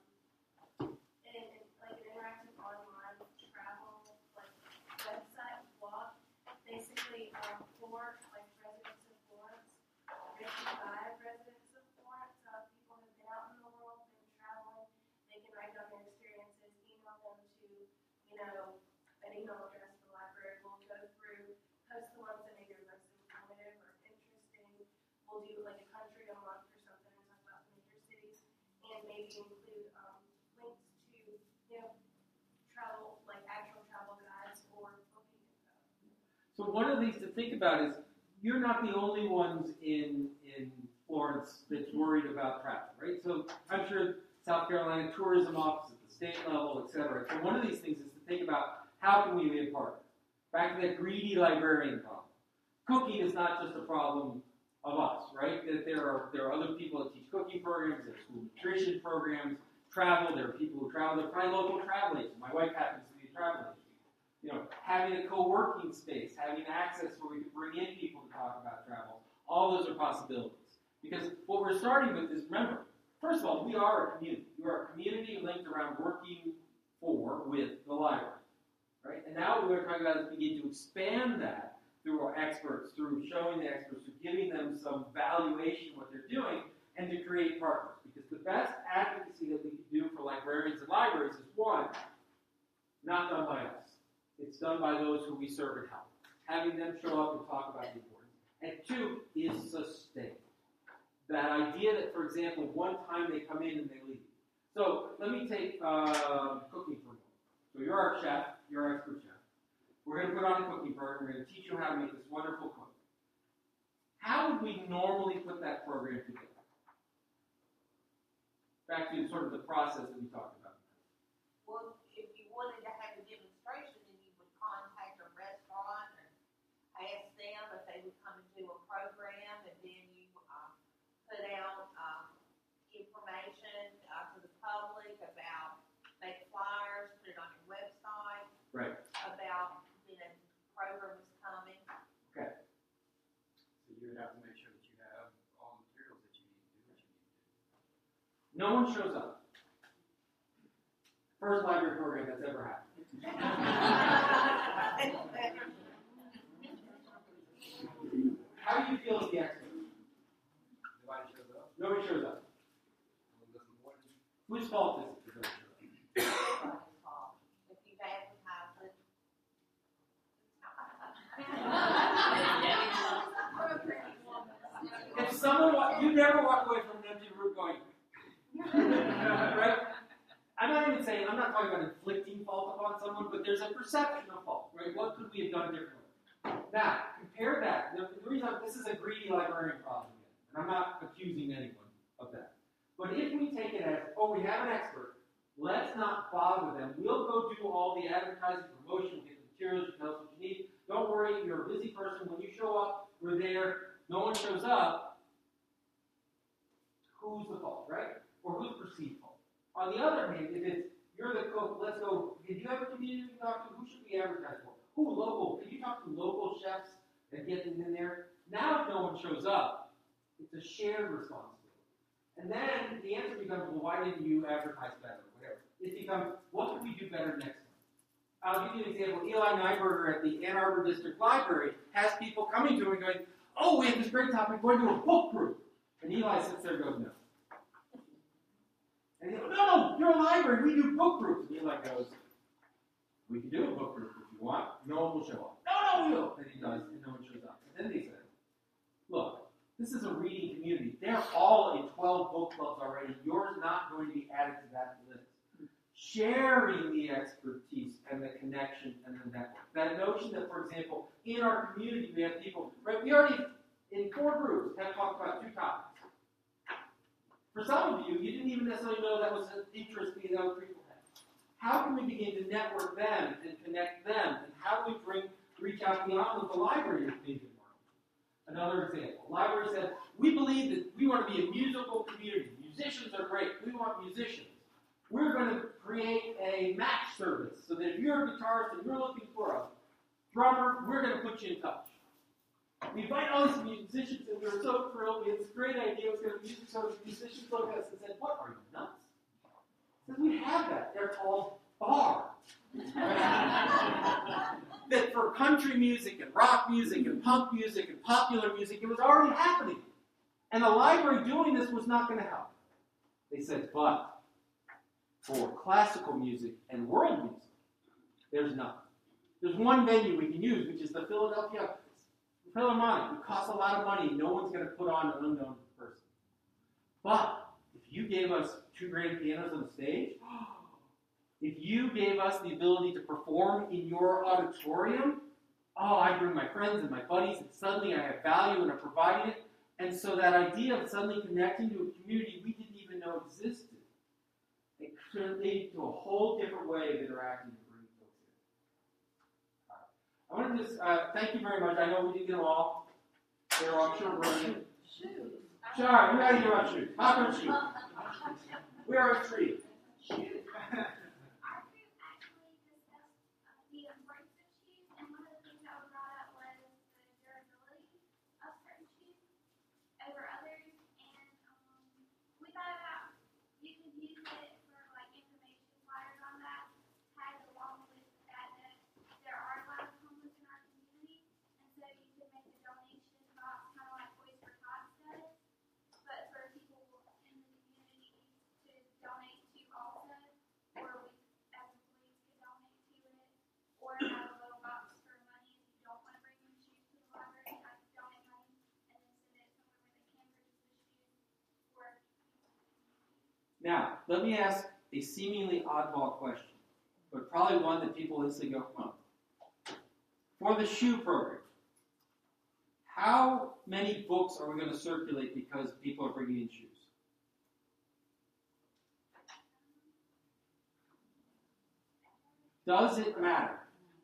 an, an- like an interactive online travel, like, website blog. Basically, um, for, like, residents of Florence, fifty-five residents of Florence, uh, people who've been out in the world, been traveling, they can write down their experiences, email them to, you know, an email address for the library. We'll go through, post the ones that maybe are most informative or interesting. We'll do like a country a month or something and talk about the major cities, and maybe include um, links to, you know, travel, like actual travel guides or booking info. So one of the things to think about is you're not the only ones in in Florence that's worried about travel, right? So I'm sure South Carolina Tourism Office at the state level, et cetera. So one of these things is to think about how can we be a partner. Back to that greedy librarian problem. Cooking is not just a problem of us, right? That there are there are other people that teach cooking programs, there are school nutrition programs, travel. There are people who travel. There are probably local travel agents. My wife happens to be a travel agent. You know, having a co-working space, having access where we can bring in people to talk about travel. All those are possibilities. Because what we're starting with is, remember, first of all, we are a community. We are a community linked around working for, with the library. Right? And now what we're talking about is begin to expand that through our experts, through showing the experts, through giving them some valuation of what they're doing, and to create partners. Because the best advocacy that we can do for librarians and libraries is, one, not It's done by those who we serve and help. Having them show up and talk about the importance. And two is sustain. That idea that, for example, one time they come in and they leave. So let me take uh, cooking for a moment. So you're our chef, you're our expert chef. We're going to put on a cooking program. We're going to teach you how to make this wonderful cook. How would we normally put that program together? Back to sort of the process that we talked about. Well, if you wanted to have a demonstration, then you would contact a restaurant and ask them if they would come and do a program, and then you um, put out um, information uh, to the public about, make flyers, put it on your website. Right. About, you know, program is coming. Okay. So you would have to make sure that you have all the materials that you need to do what you need to do. No one shows up. First library program that's ever happened. How do you feel as the expert? Nobody shows up. Nobody shows up. Whose fault is it if nobody shows up? Everybody's fault. If you've advertised it, If someone, wa- you never walk away from an empty room going, right? I'm not even saying, I'm not talking about inflicting fault upon someone, but there's a perception of fault, right? What could we have done differently? Now, compare that. The, the reason I'm, this is a greedy librarian problem again, and I'm not accusing anyone of that. But if we take it as, oh, we have an expert, let's not bother them. We'll go do all the advertising, promotion, we'll get the materials, you tell us what you need. Don't worry, you're a busy person. When you show up, we're there. No one shows up. Who's the fault, right? Or who's perceived fault? On the other hand, if it's, you're the cook, let's go, did you have a community to talk to? Who should we advertise for? Who local? Can you talk to local chefs and get them in there? Now if no one shows up, it's a shared responsibility. And then the answer becomes, well, why didn't you advertise better? Whatever. It becomes, what can we do better next time? I'll give you an example. Eli Nyberger at the Ann Arbor District Library has people coming to him and going, oh, we have this great topic, we're going to do a book group. And Eli sits there and goes, no. And he goes, no, no, you're a library, we do book groups. And Eli goes, we can do a book group if you want. No one will show up. No, no, we will. And he does, and no one shows up. And then they say, look, this is a reading community. They're all in twelve book clubs already. Yours not going to be added to that list. Sharing the expertise and the connection and the network. That notion that, for example, in our community we have people, right? We already, in four groups, have talked about two topics. For some of you, you didn't even necessarily know that was an interest that other people had. How can we begin to network them and connect them? And how do we bring, reach out beyond what the library is being more? Another example. The library said, we believe that we want to be a musical community. Musicians are great. We want musicians. We're going to create a match service so that if you're a guitarist and you're looking for a drummer, we're going to put you in touch. We invite all these musicians, and we were so thrilled. We had this great idea. It was going to be music service. Musicians looked at us and said, what, are you nuts? Because we have that. They're called bars. That for country music and rock music and punk music and popular music, it was already happening. And the library doing this was not going to help. They said, but for classical music and world music, there's nothing. There's one venue we can use, which is the Philadelphia Philharmonic. It costs a lot of money. No one's going to put on an unknown person. But if you gave us two grand pianos on the stage, if you gave us the ability to perform in your auditorium, oh, I bring my friends and my buddies, and suddenly I have value and I'm providing it. And so that idea of suddenly connecting to a community we didn't even know existed, it could lead to a whole different way of interacting and bringing folks in. All right. I want to just uh, thank you very much. I know we didn't get them all. They were all sure brilliant. Shoes. Sure, we got to hear about shoes. How about shoes? We are a tree. Shoes. Our group actually discussed uh, the importance of shoes, and one of the things that was brought up was the durability of certain shoes over others, and um, we thought about you could use it for like information flyers on that, tag along with that that there are a lot of homeless in our community, and so you could make a donation box kind of like Toys for Tots does, but for people in the community to donate to also, or Now, let me ask a seemingly oddball question, but probably one that people instantly go, huh. For the shoe program, how many books are we going to circulate because people are bringing in shoes? Does it matter?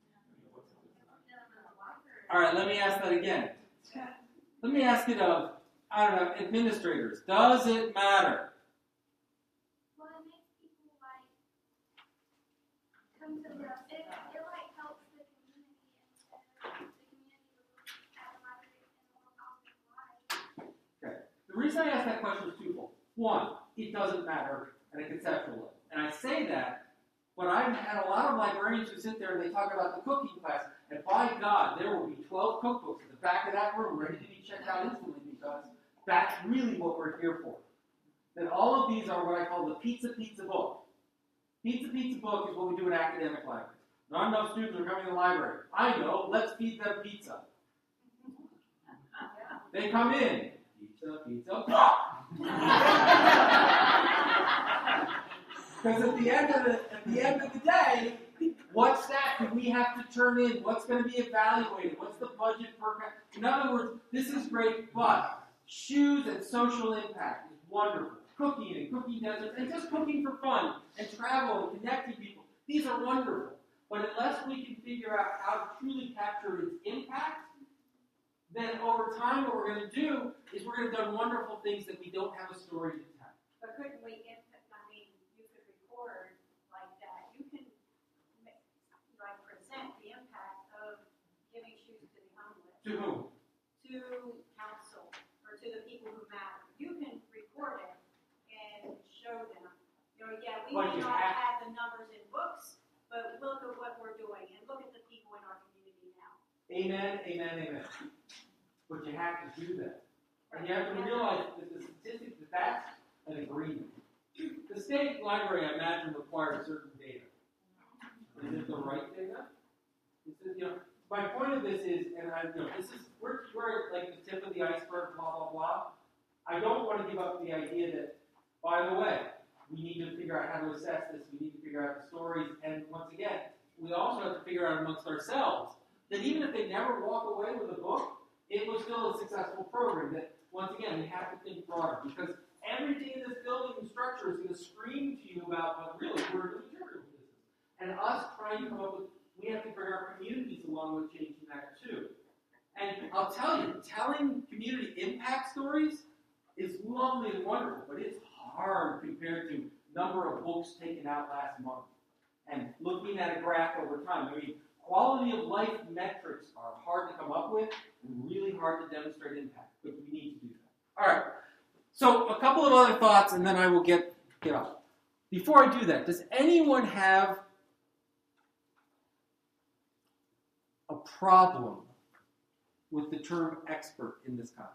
All right, let me ask that again. Let me ask it of, I don't know, administrators. Does it matter? Well, it makes people like come to the, it, it like helps the community and the community at a library in a more positive light. Okay. The reason I ask that question is twofold. One, it doesn't matter at a conceptual level. And I say that, but I've had a lot of librarians who sit there and they talk about the cooking class, and by God, there will be twelve cookbooks at the back of that room ready to be checked out instantly because that's really what we're here for. That all of these are what I call the pizza pizza book. Pizza pizza book is what we do in academic libraries. Not enough students are coming to the library. I know, let's feed them pizza. They come in. Pizza, pizza, because at the end of the at the end of the day, what's that do we have to turn in? What's going to be evaluated? What's the budget per? In other words, this is great, but shoes and social impact is wonderful. Cooking and cooking deserts and just cooking for fun and travel and connecting people. These are wonderful. But unless we can figure out how to truly capture its impact, then over time what we're going to do is we're going to do wonderful things that we don't have a story to tell. But couldn't we, I mean, you could record like that. You can, like, present the impact of giving shoes to the homeless. To whom? To council, or to the people who matter. You can record it and show them. You know, yeah, we But may you not have- have the numbers in books, but look at what we're doing, and look at the people in our community now. Amen, amen, amen. But you have to do that. And you have to realize that the statistics, that that's an agreement. The state library, I imagine, requires certain data. Is it the right data? Is it, you know, my point of this is, and I, you know, this is, we're, we're at like the tip of the iceberg, blah, blah, blah. I don't want to give up the idea that, by the way, we need to figure out how to assess this, we need to figure out the stories, and once again, we also have to figure out amongst ourselves that even if they never walk away with a book, it was still a successful program. That, once again, we have to think broader, because everything in this building and structure is going to scream to you about what really we're in the material business. And us trying to come up with, we have to bring our communities along with changing that too. And I'll tell you, telling community impact stories is lovely and wonderful, but it's hard compared to number of books taken out last month. And looking at a graph over time. I mean, quality of life metrics are hard to come up with and really hard to demonstrate impact, but we need to do that. All right. So a couple of other thoughts, and then I will get, get off. Before I do that, does anyone have a problem with the term expert in this context?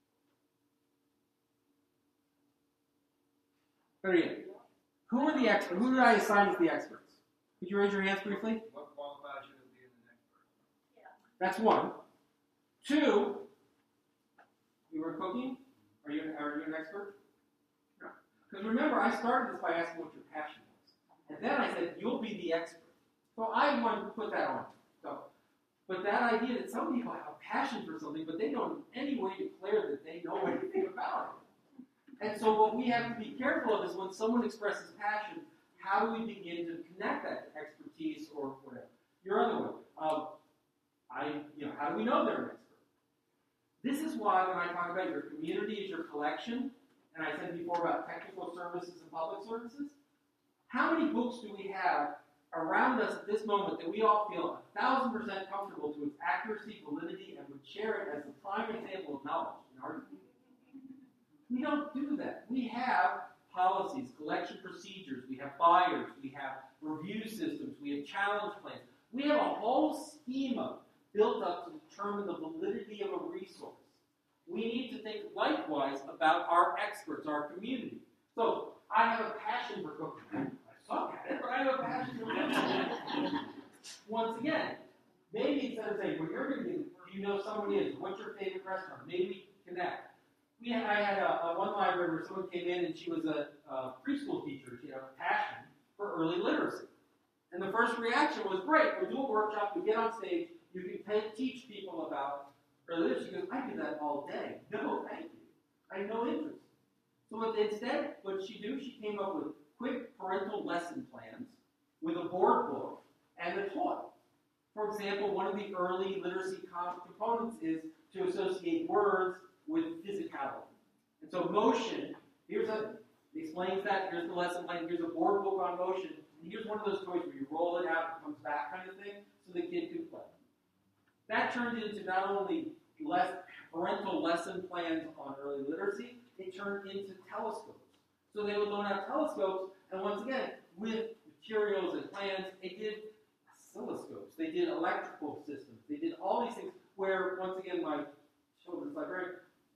Better yet, who are the experts? Who did I assign as the experts? Could you raise your hands briefly? What qualifies you as being an expert? That's one. Two, you were cooking? Are you, are you an expert? No. Because remember, I started this by asking what your passion was. And then I said, you'll be the expert. So I wanted to put that on. So, but that idea that some people have a passion for something, but they don't in any way declare that they know anything about it. And so what we have to be careful of is when someone expresses passion, how do we begin to connect that to expertise or whatever? Your other one, um, I, you know, how do we know they're an expert? This is why when I talk about your community as your collection, and I said before about technical services and public services, how many books do we have around us at this moment that we all feel a thousand percent comfortable to its accuracy, validity, and would share it as the prime example of knowledge in our community? We don't do that. We have policies, collection procedures, we have buyers, we have review systems, we have challenge plans. We have a whole schema built up to determine the validity of a resource. We need to think likewise about our experts, our community. So, I have a passion for cooking. I suck at it, but I have a passion for cooking. Once again, maybe instead of saying, well, you're going to get, do you know someone is? What's your favorite restaurant? Maybe we connect. we had, I had a, a one library where someone came in and she was a, a preschool teacher. She had a passion for early literacy. And the first reaction was, great, we'll do a workshop, we get on stage, you can pay, teach people about early literacy. She goes, I do that all day. No, thank you. I have no interest. So what they, instead, what did she do? She came up with quick parental lesson plans with a board book and a toy. For example, one of the early literacy components is to associate words with physicality. And so motion, here's a, explains that, here's the lesson plan, here's a board book on motion, and here's one of those toys where you roll it out, it comes back kind of thing, so the kid can play. That turned into not only less parental lesson plans on early literacy, it turned into telescopes. So they would loan out telescopes, and once again, with materials and plans, they did oscilloscopes, they did electrical systems, they did all these things where, once again, my children's librarian,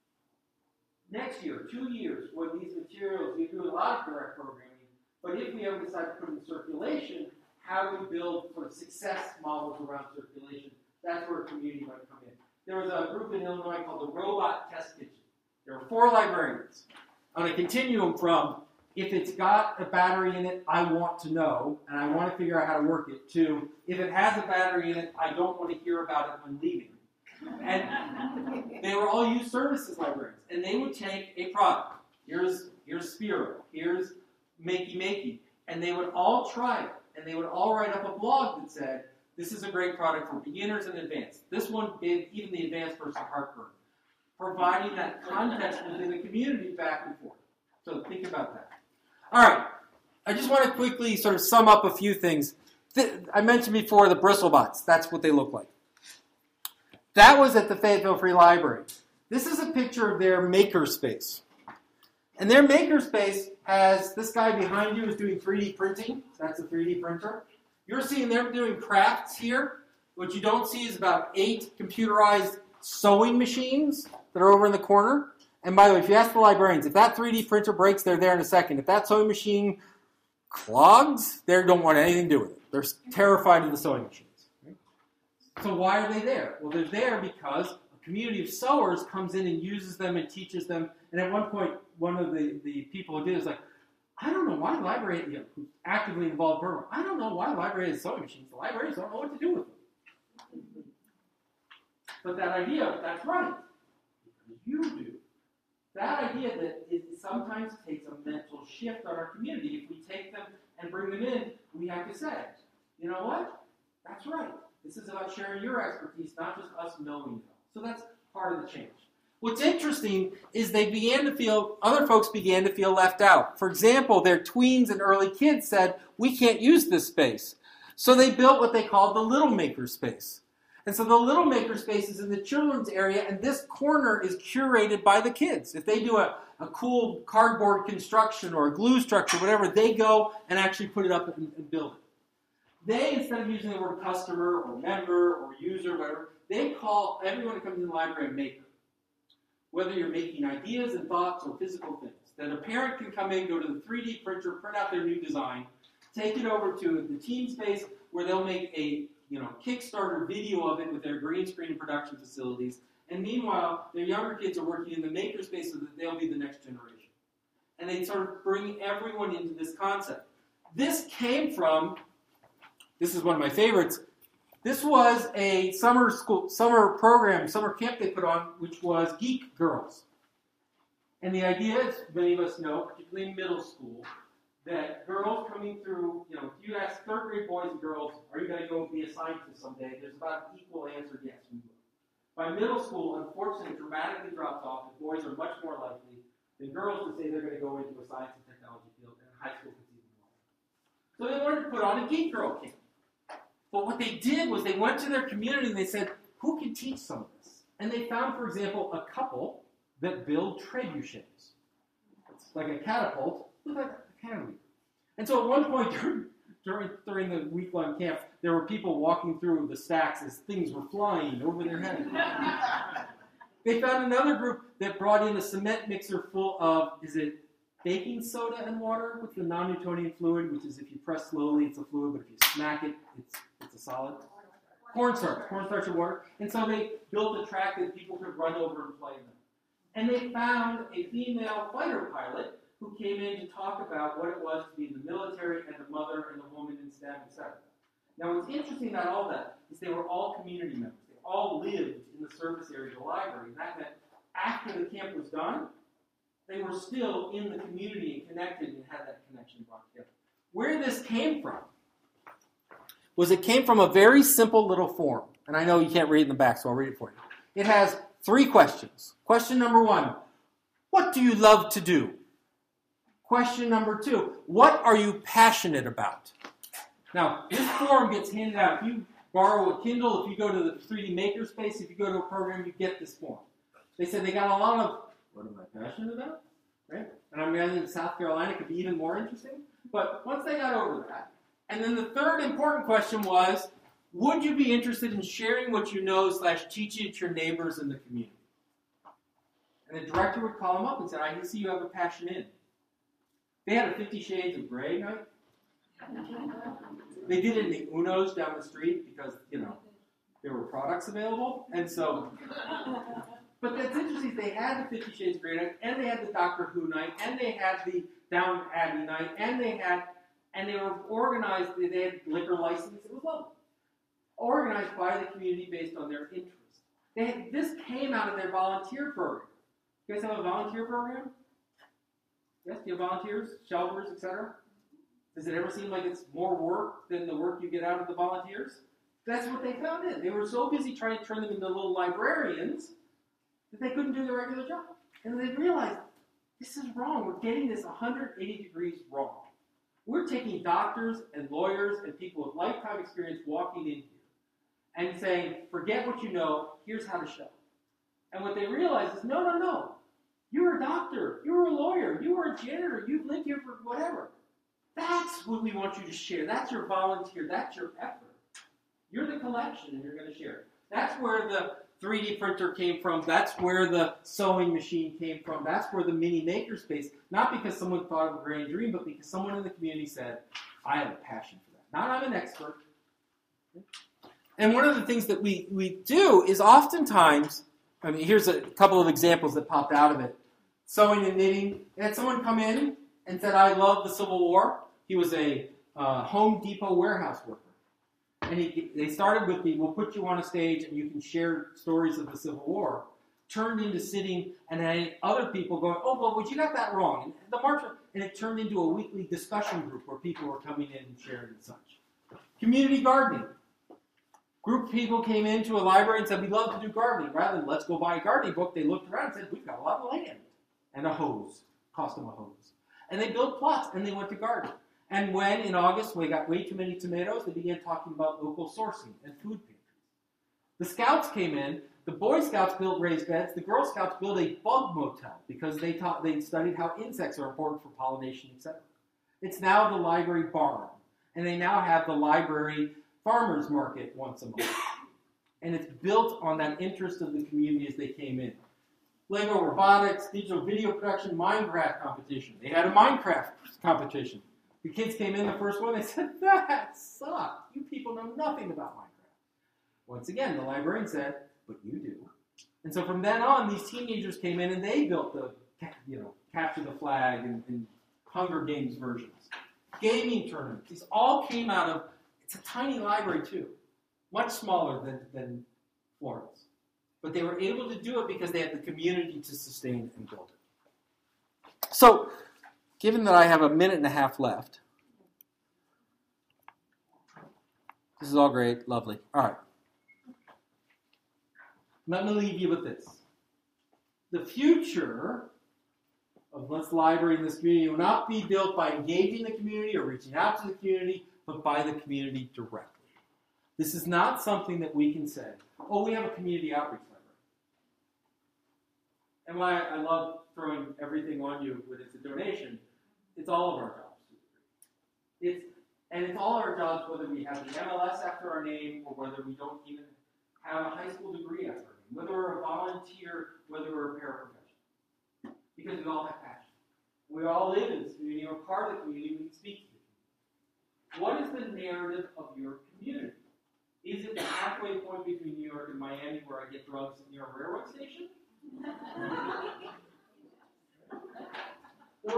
next year, two years, when these materials, you do a lot of direct programming, but if we ever decide to put in circulation, how do we build sort of success models around circulation? That's where a community might come in. There was a group in Illinois called the Robot Test Kitchen. There were four librarians on a continuum from, if it's got a battery in it, I want to know, and I want to figure out how to work it, to, if it has a battery in it, I don't want to hear about it when leaving. And they were all youth services librarians, and they would take a product. Here's, here's Spiro, here's Makey Makey, and they would all try it, and they would all write up a blog that said, this is a great product for beginners and advanced. This one gave even the advanced person heartburn, providing that context within the community back and forth. So think about that. All right, I just want to quickly sort of sum up a few things. I mentioned before the Bristlebots. That's what they look like. That was at the Fayetteville Free Library. This is a picture of their makerspace. And their makerspace has, this guy behind you is doing three D printing. That's a three D printer. You're seeing them doing crafts here. What you don't see is about eight computerized sewing machines that are over in the corner. And by the way, if you ask the librarians, if that three D printer breaks, they're there in a second. If that sewing machine clogs, they don't want anything to do with it. They're terrified of the sewing machines. So why are they there? Well, they're there because a community of sewers comes in and uses them and teaches them. And at one point, one of the, the people who did it was like, I don't know why the library, you know, who's actively involved, I don't know why the library has sewing machines. The librarians don't know what to do with them. But that idea, that's right. You do. That idea that it sometimes takes a mental shift on our community. If we take them and bring them in, we have to say, you know what? That's right. This is about sharing your expertise, not just us knowing them. So that's part of the change. What's interesting is they began to feel, other folks began to feel left out. For example, their tweens and early kids said, we can't use this space. So they built what they called the Little Maker Space. And so the Little Maker Space is in the children's area, and this corner is curated by the kids. If they do a, a cool cardboard construction or a glue structure, whatever, they go and actually put it up and, and build it. They, instead of using the word customer or member or user, whatever, they call everyone who comes in the library a maker. Whether you're making ideas and thoughts or physical things. That a parent can come in, go to the three D printer, print out their new design, take it over to the team space where they'll make a you know, Kickstarter video of it with their green screen and production facilities. And meanwhile, their younger kids are working in the makerspace so that they'll be the next generation. And they sort of bring everyone into this concept. This came from, this is one of my favorites, this was a summer school, summer program, summer camp they put on, which was Geek Girls. And the idea is, many of us know, particularly in middle school, that girls coming through, you know, if you ask third grade boys and girls, are you going to go be a scientist someday? There's about an equal answer, yes, we will. By middle school, unfortunately, it dramatically drops off, and boys are much more likely than girls to say they're going to go into a science and technology field, and high school is even more. So they wanted to put on a Geek Girl camp. But what they did was they went to their community and they said, who can teach some of this? And they found, for example, a couple that build trebuchets. It's like a catapult with a cantilever. And so at one point during, during, during the week-long camp, there were people walking through the stacks as things were flying over their heads. They found another group that brought in a cement mixer full of, is it baking soda and water with the non-Newtonian fluid, which is if you press slowly, it's a fluid, but if you smack it, it's it's a solid. Cornstarch, cornstarch and water. And so they built a track that people could run over and play in them. And they found a female fighter pilot who came in to talk about what it was to be in the military and a mother and a woman in STEM, et cetera. Now, what's interesting about all that is they were all community members. They all lived in the service area of the library. And that meant after the camp was done, they were still in the community and connected and had that connection brought together. Where this came from was it came from a very simple little form. And I know you can't read it in the back, so I'll read it for you. It has three questions. Question number one, what do you love to do? Question number two, what are you passionate about? Now, this form gets handed out. If you borrow a Kindle, if you go to the three D Makerspace, if you go to a program, you get this form. They said they got a lot of, what am I passionate about? Right? And I'm guessing in South Carolina it could be even more interesting. But once they got over that, and then the third important question was, would you be interested in sharing what you know slash teaching it to your neighbors in the community? And the director would call them up and say, I can see you have a passion in. They had a Fifty Shades of Grey night. They did it in the Uno's down the street because, you know, there were products available. And so, but that's interesting. They had the Fifty Shades of Grey night, and they had the Doctor Who night, and they had the Down Abbey night, and they had, and they were organized, they had liquor license. It was lovely. Organized by the community based on their interests. They had, this came out of their volunteer program. You guys have a volunteer program? Yes, do you have volunteers, shelters, et cetera? Does it ever seem like it's more work than the work you get out of the volunteers? That's what they found in. They were so busy trying to turn them into little librarians that they couldn't do their regular job. And they realized, this is wrong. We're getting this one hundred eighty degrees wrong. We're taking doctors and lawyers and people with lifetime experience walking in here and saying, forget what you know, here's how to show. And what they realized is, no, no, no. You're a doctor. You're a lawyer. You were a janitor. You've lived here for whatever. That's what we want you to share. That's your volunteer. That's your effort. You're the collection, and you're going to share it. That's where the three D printer came from. That's where the sewing machine came from. That's where the mini makerspace, not because someone thought of a grand dream, but because someone in the community said, I have a passion for that. Not I'm an expert. And one of the things that we, we do is oftentimes, I mean, here's a couple of examples that popped out of it. Sewing and knitting. They had someone come in and said, I love the Civil War. He was a uh, Home Depot warehouse worker. And he, they started with the, we'll put you on a stage and you can share stories of the Civil War. Turned into sitting and had other people going, oh, well, but you got that wrong. And the march, and it turned into a weekly discussion group where people were coming in and sharing and such. Community gardening. Group of people came into a library and said, we'd love to do gardening. Rather than let's go buy a gardening book, they looked around and said, we've got a lot of land. And a hose. Cost them a hose. And they built plots and they went to garden. And when, in August, we got way too many tomatoes, they began talking about local sourcing and food pantries. The Scouts came in. The Boy Scouts built raised beds. The Girl Scouts built a bug motel because they taught they studied how insects are important for pollination, et cetera. It's now the library barn. And they now have the library farmers market once a month. And it's built on that interest of the community as they came in. Lego robotics, digital video production, Minecraft competition. They had a Minecraft competition. The kids came in the first one, they said, that sucked. You people know nothing about Minecraft. Once again, the librarian said, but you do. And so from then on, these teenagers came in and they built the, you know, Capture the Flag and, and Hunger Games versions. Gaming tournaments. These all came out of, it's a tiny library too. Much smaller than, than Florence. But they were able to do it because they had the community to sustain and build it. So, given that I have a minute and a half left, this is all great, lovely. All right. Let me leave you with this. The future of this library in this community will not be built by engaging the community or reaching out to the community, but by the community directly. This is not something that we can say, oh, we have a community outreach library. And why I love throwing everything on you when it's a donation, it's all of our jobs. It's, and it's all our jobs whether we have the M L S after our name or whether we don't even have a high school degree after our name, whether we're a volunteer, whether we're a paraprofessional. Because we all have passion. We all live in this community, we're part of the community, we can speak to it. What is the narrative of your community? Is it the halfway point between New York and Miami where I get drugs near a railroad station?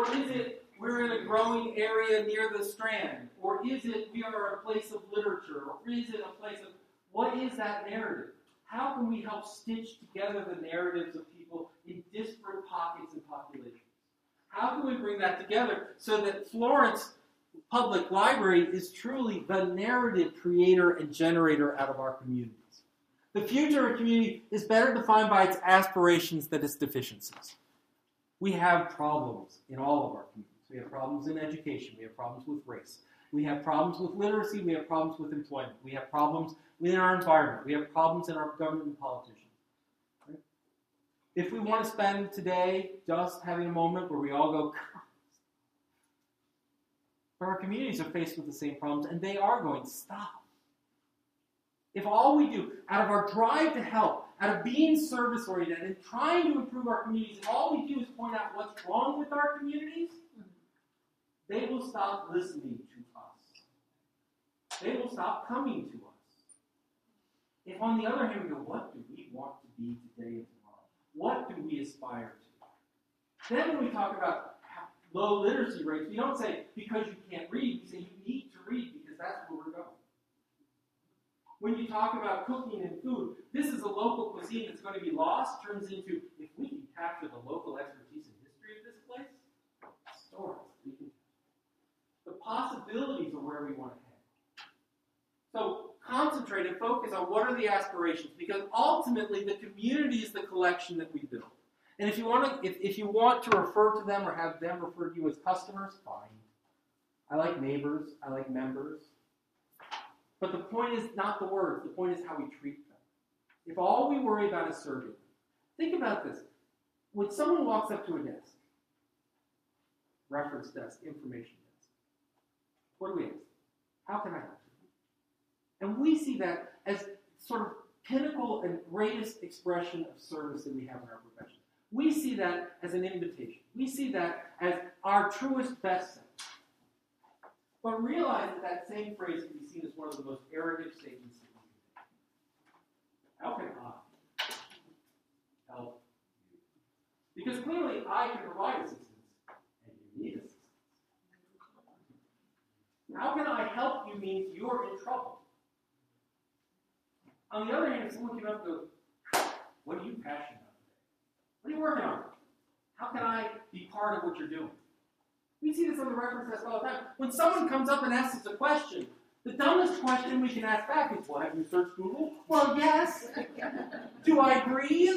Or is it we're in a growing area near the Strand? Or is it we are a place of literature? Or is it a place of, what is that narrative? How can we help stitch together the narratives of people in disparate pockets and populations? How can we bring that together so that Florence Public Library is truly the narrative creator and generator out of our communities? The future of a community is better defined by its aspirations than its deficiencies. We have problems in all of our communities. We have problems in education. We have problems with race. We have problems with literacy. We have problems with employment. We have problems within our environment. We have problems in our government and politicians. Right? If we want to spend today just having a moment where we all go, but our communities are faced with the same problems, and they are going to stop. If all we do, out of our drive to help, out of being service-oriented and trying to improve our communities, if all we do is point out what's wrong with our communities, they will stop listening to us. They will stop coming to us. If, on the other hand, we go, what do we want to be today and tomorrow? What do we aspire to? Then when we talk about low literacy rates, we don't say, because you can't read, we say you need to read because that's where we're going. When you talk about cooking and food, this is a local cuisine that's going to be lost, turns into, if we can capture the local expertise and history of this place, stories. We can, the possibilities are where we want to head. So concentrate and focus on what are the aspirations, because ultimately the community is the collection that we build. And if you want to, if, if you want to refer to them or have them refer to you as customers, fine. I like neighbors. I like members. But the point is not the words. The point is how we treat them. If all we worry about is serving them, think about this. When someone walks up to a desk, reference desk, information desk, what do we ask? How can I help you? And we see that as sort of pinnacle and greatest expression of service that we have in our profession. We see that as an invitation. We see that as our truest best sense. But realize that that same phrase can be seen as one of the most arrogant statements that we can make. How can I help you? Because clearly I can provide assistance, and you need assistance. How can I help you means you're in trouble. On the other hand, if someone came up and goes, what are you passionate about today? What are you working on? How can I be part of what you're doing? We see this on the reference desk all the time. When someone comes up and asks us a question, the dumbest question we can ask back is, well, have you searched Google? Well, yes. Do I breathe?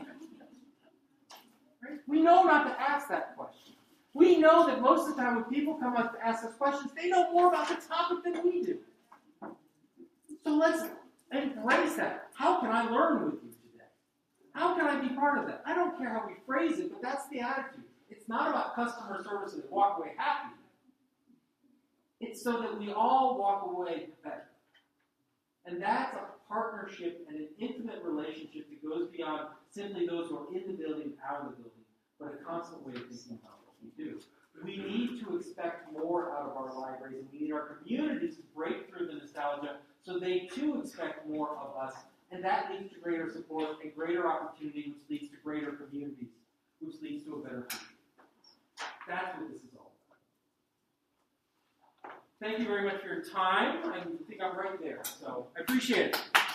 Right? We know not to ask that question. We know that most of the time when people come up to ask us questions, they know more about the topic than we do. So let's embrace that. How can I learn with you today? How can I be part of that? I don't care how we phrase it, but that's the attitude. It's not about customer service and walk away happy. It's so that we all walk away better. And that's a partnership and an intimate relationship that goes beyond simply those who are in the building, out of the building, but a constant way of thinking about what we do. We need to expect more out of our libraries, and we need our communities to break through the nostalgia so they too expect more of us. And that leads to greater support and greater opportunity, which leads to greater communities, which leads to a better future. That's what this is all about. Thank you very much for your time. I think I'm right there, so I appreciate it.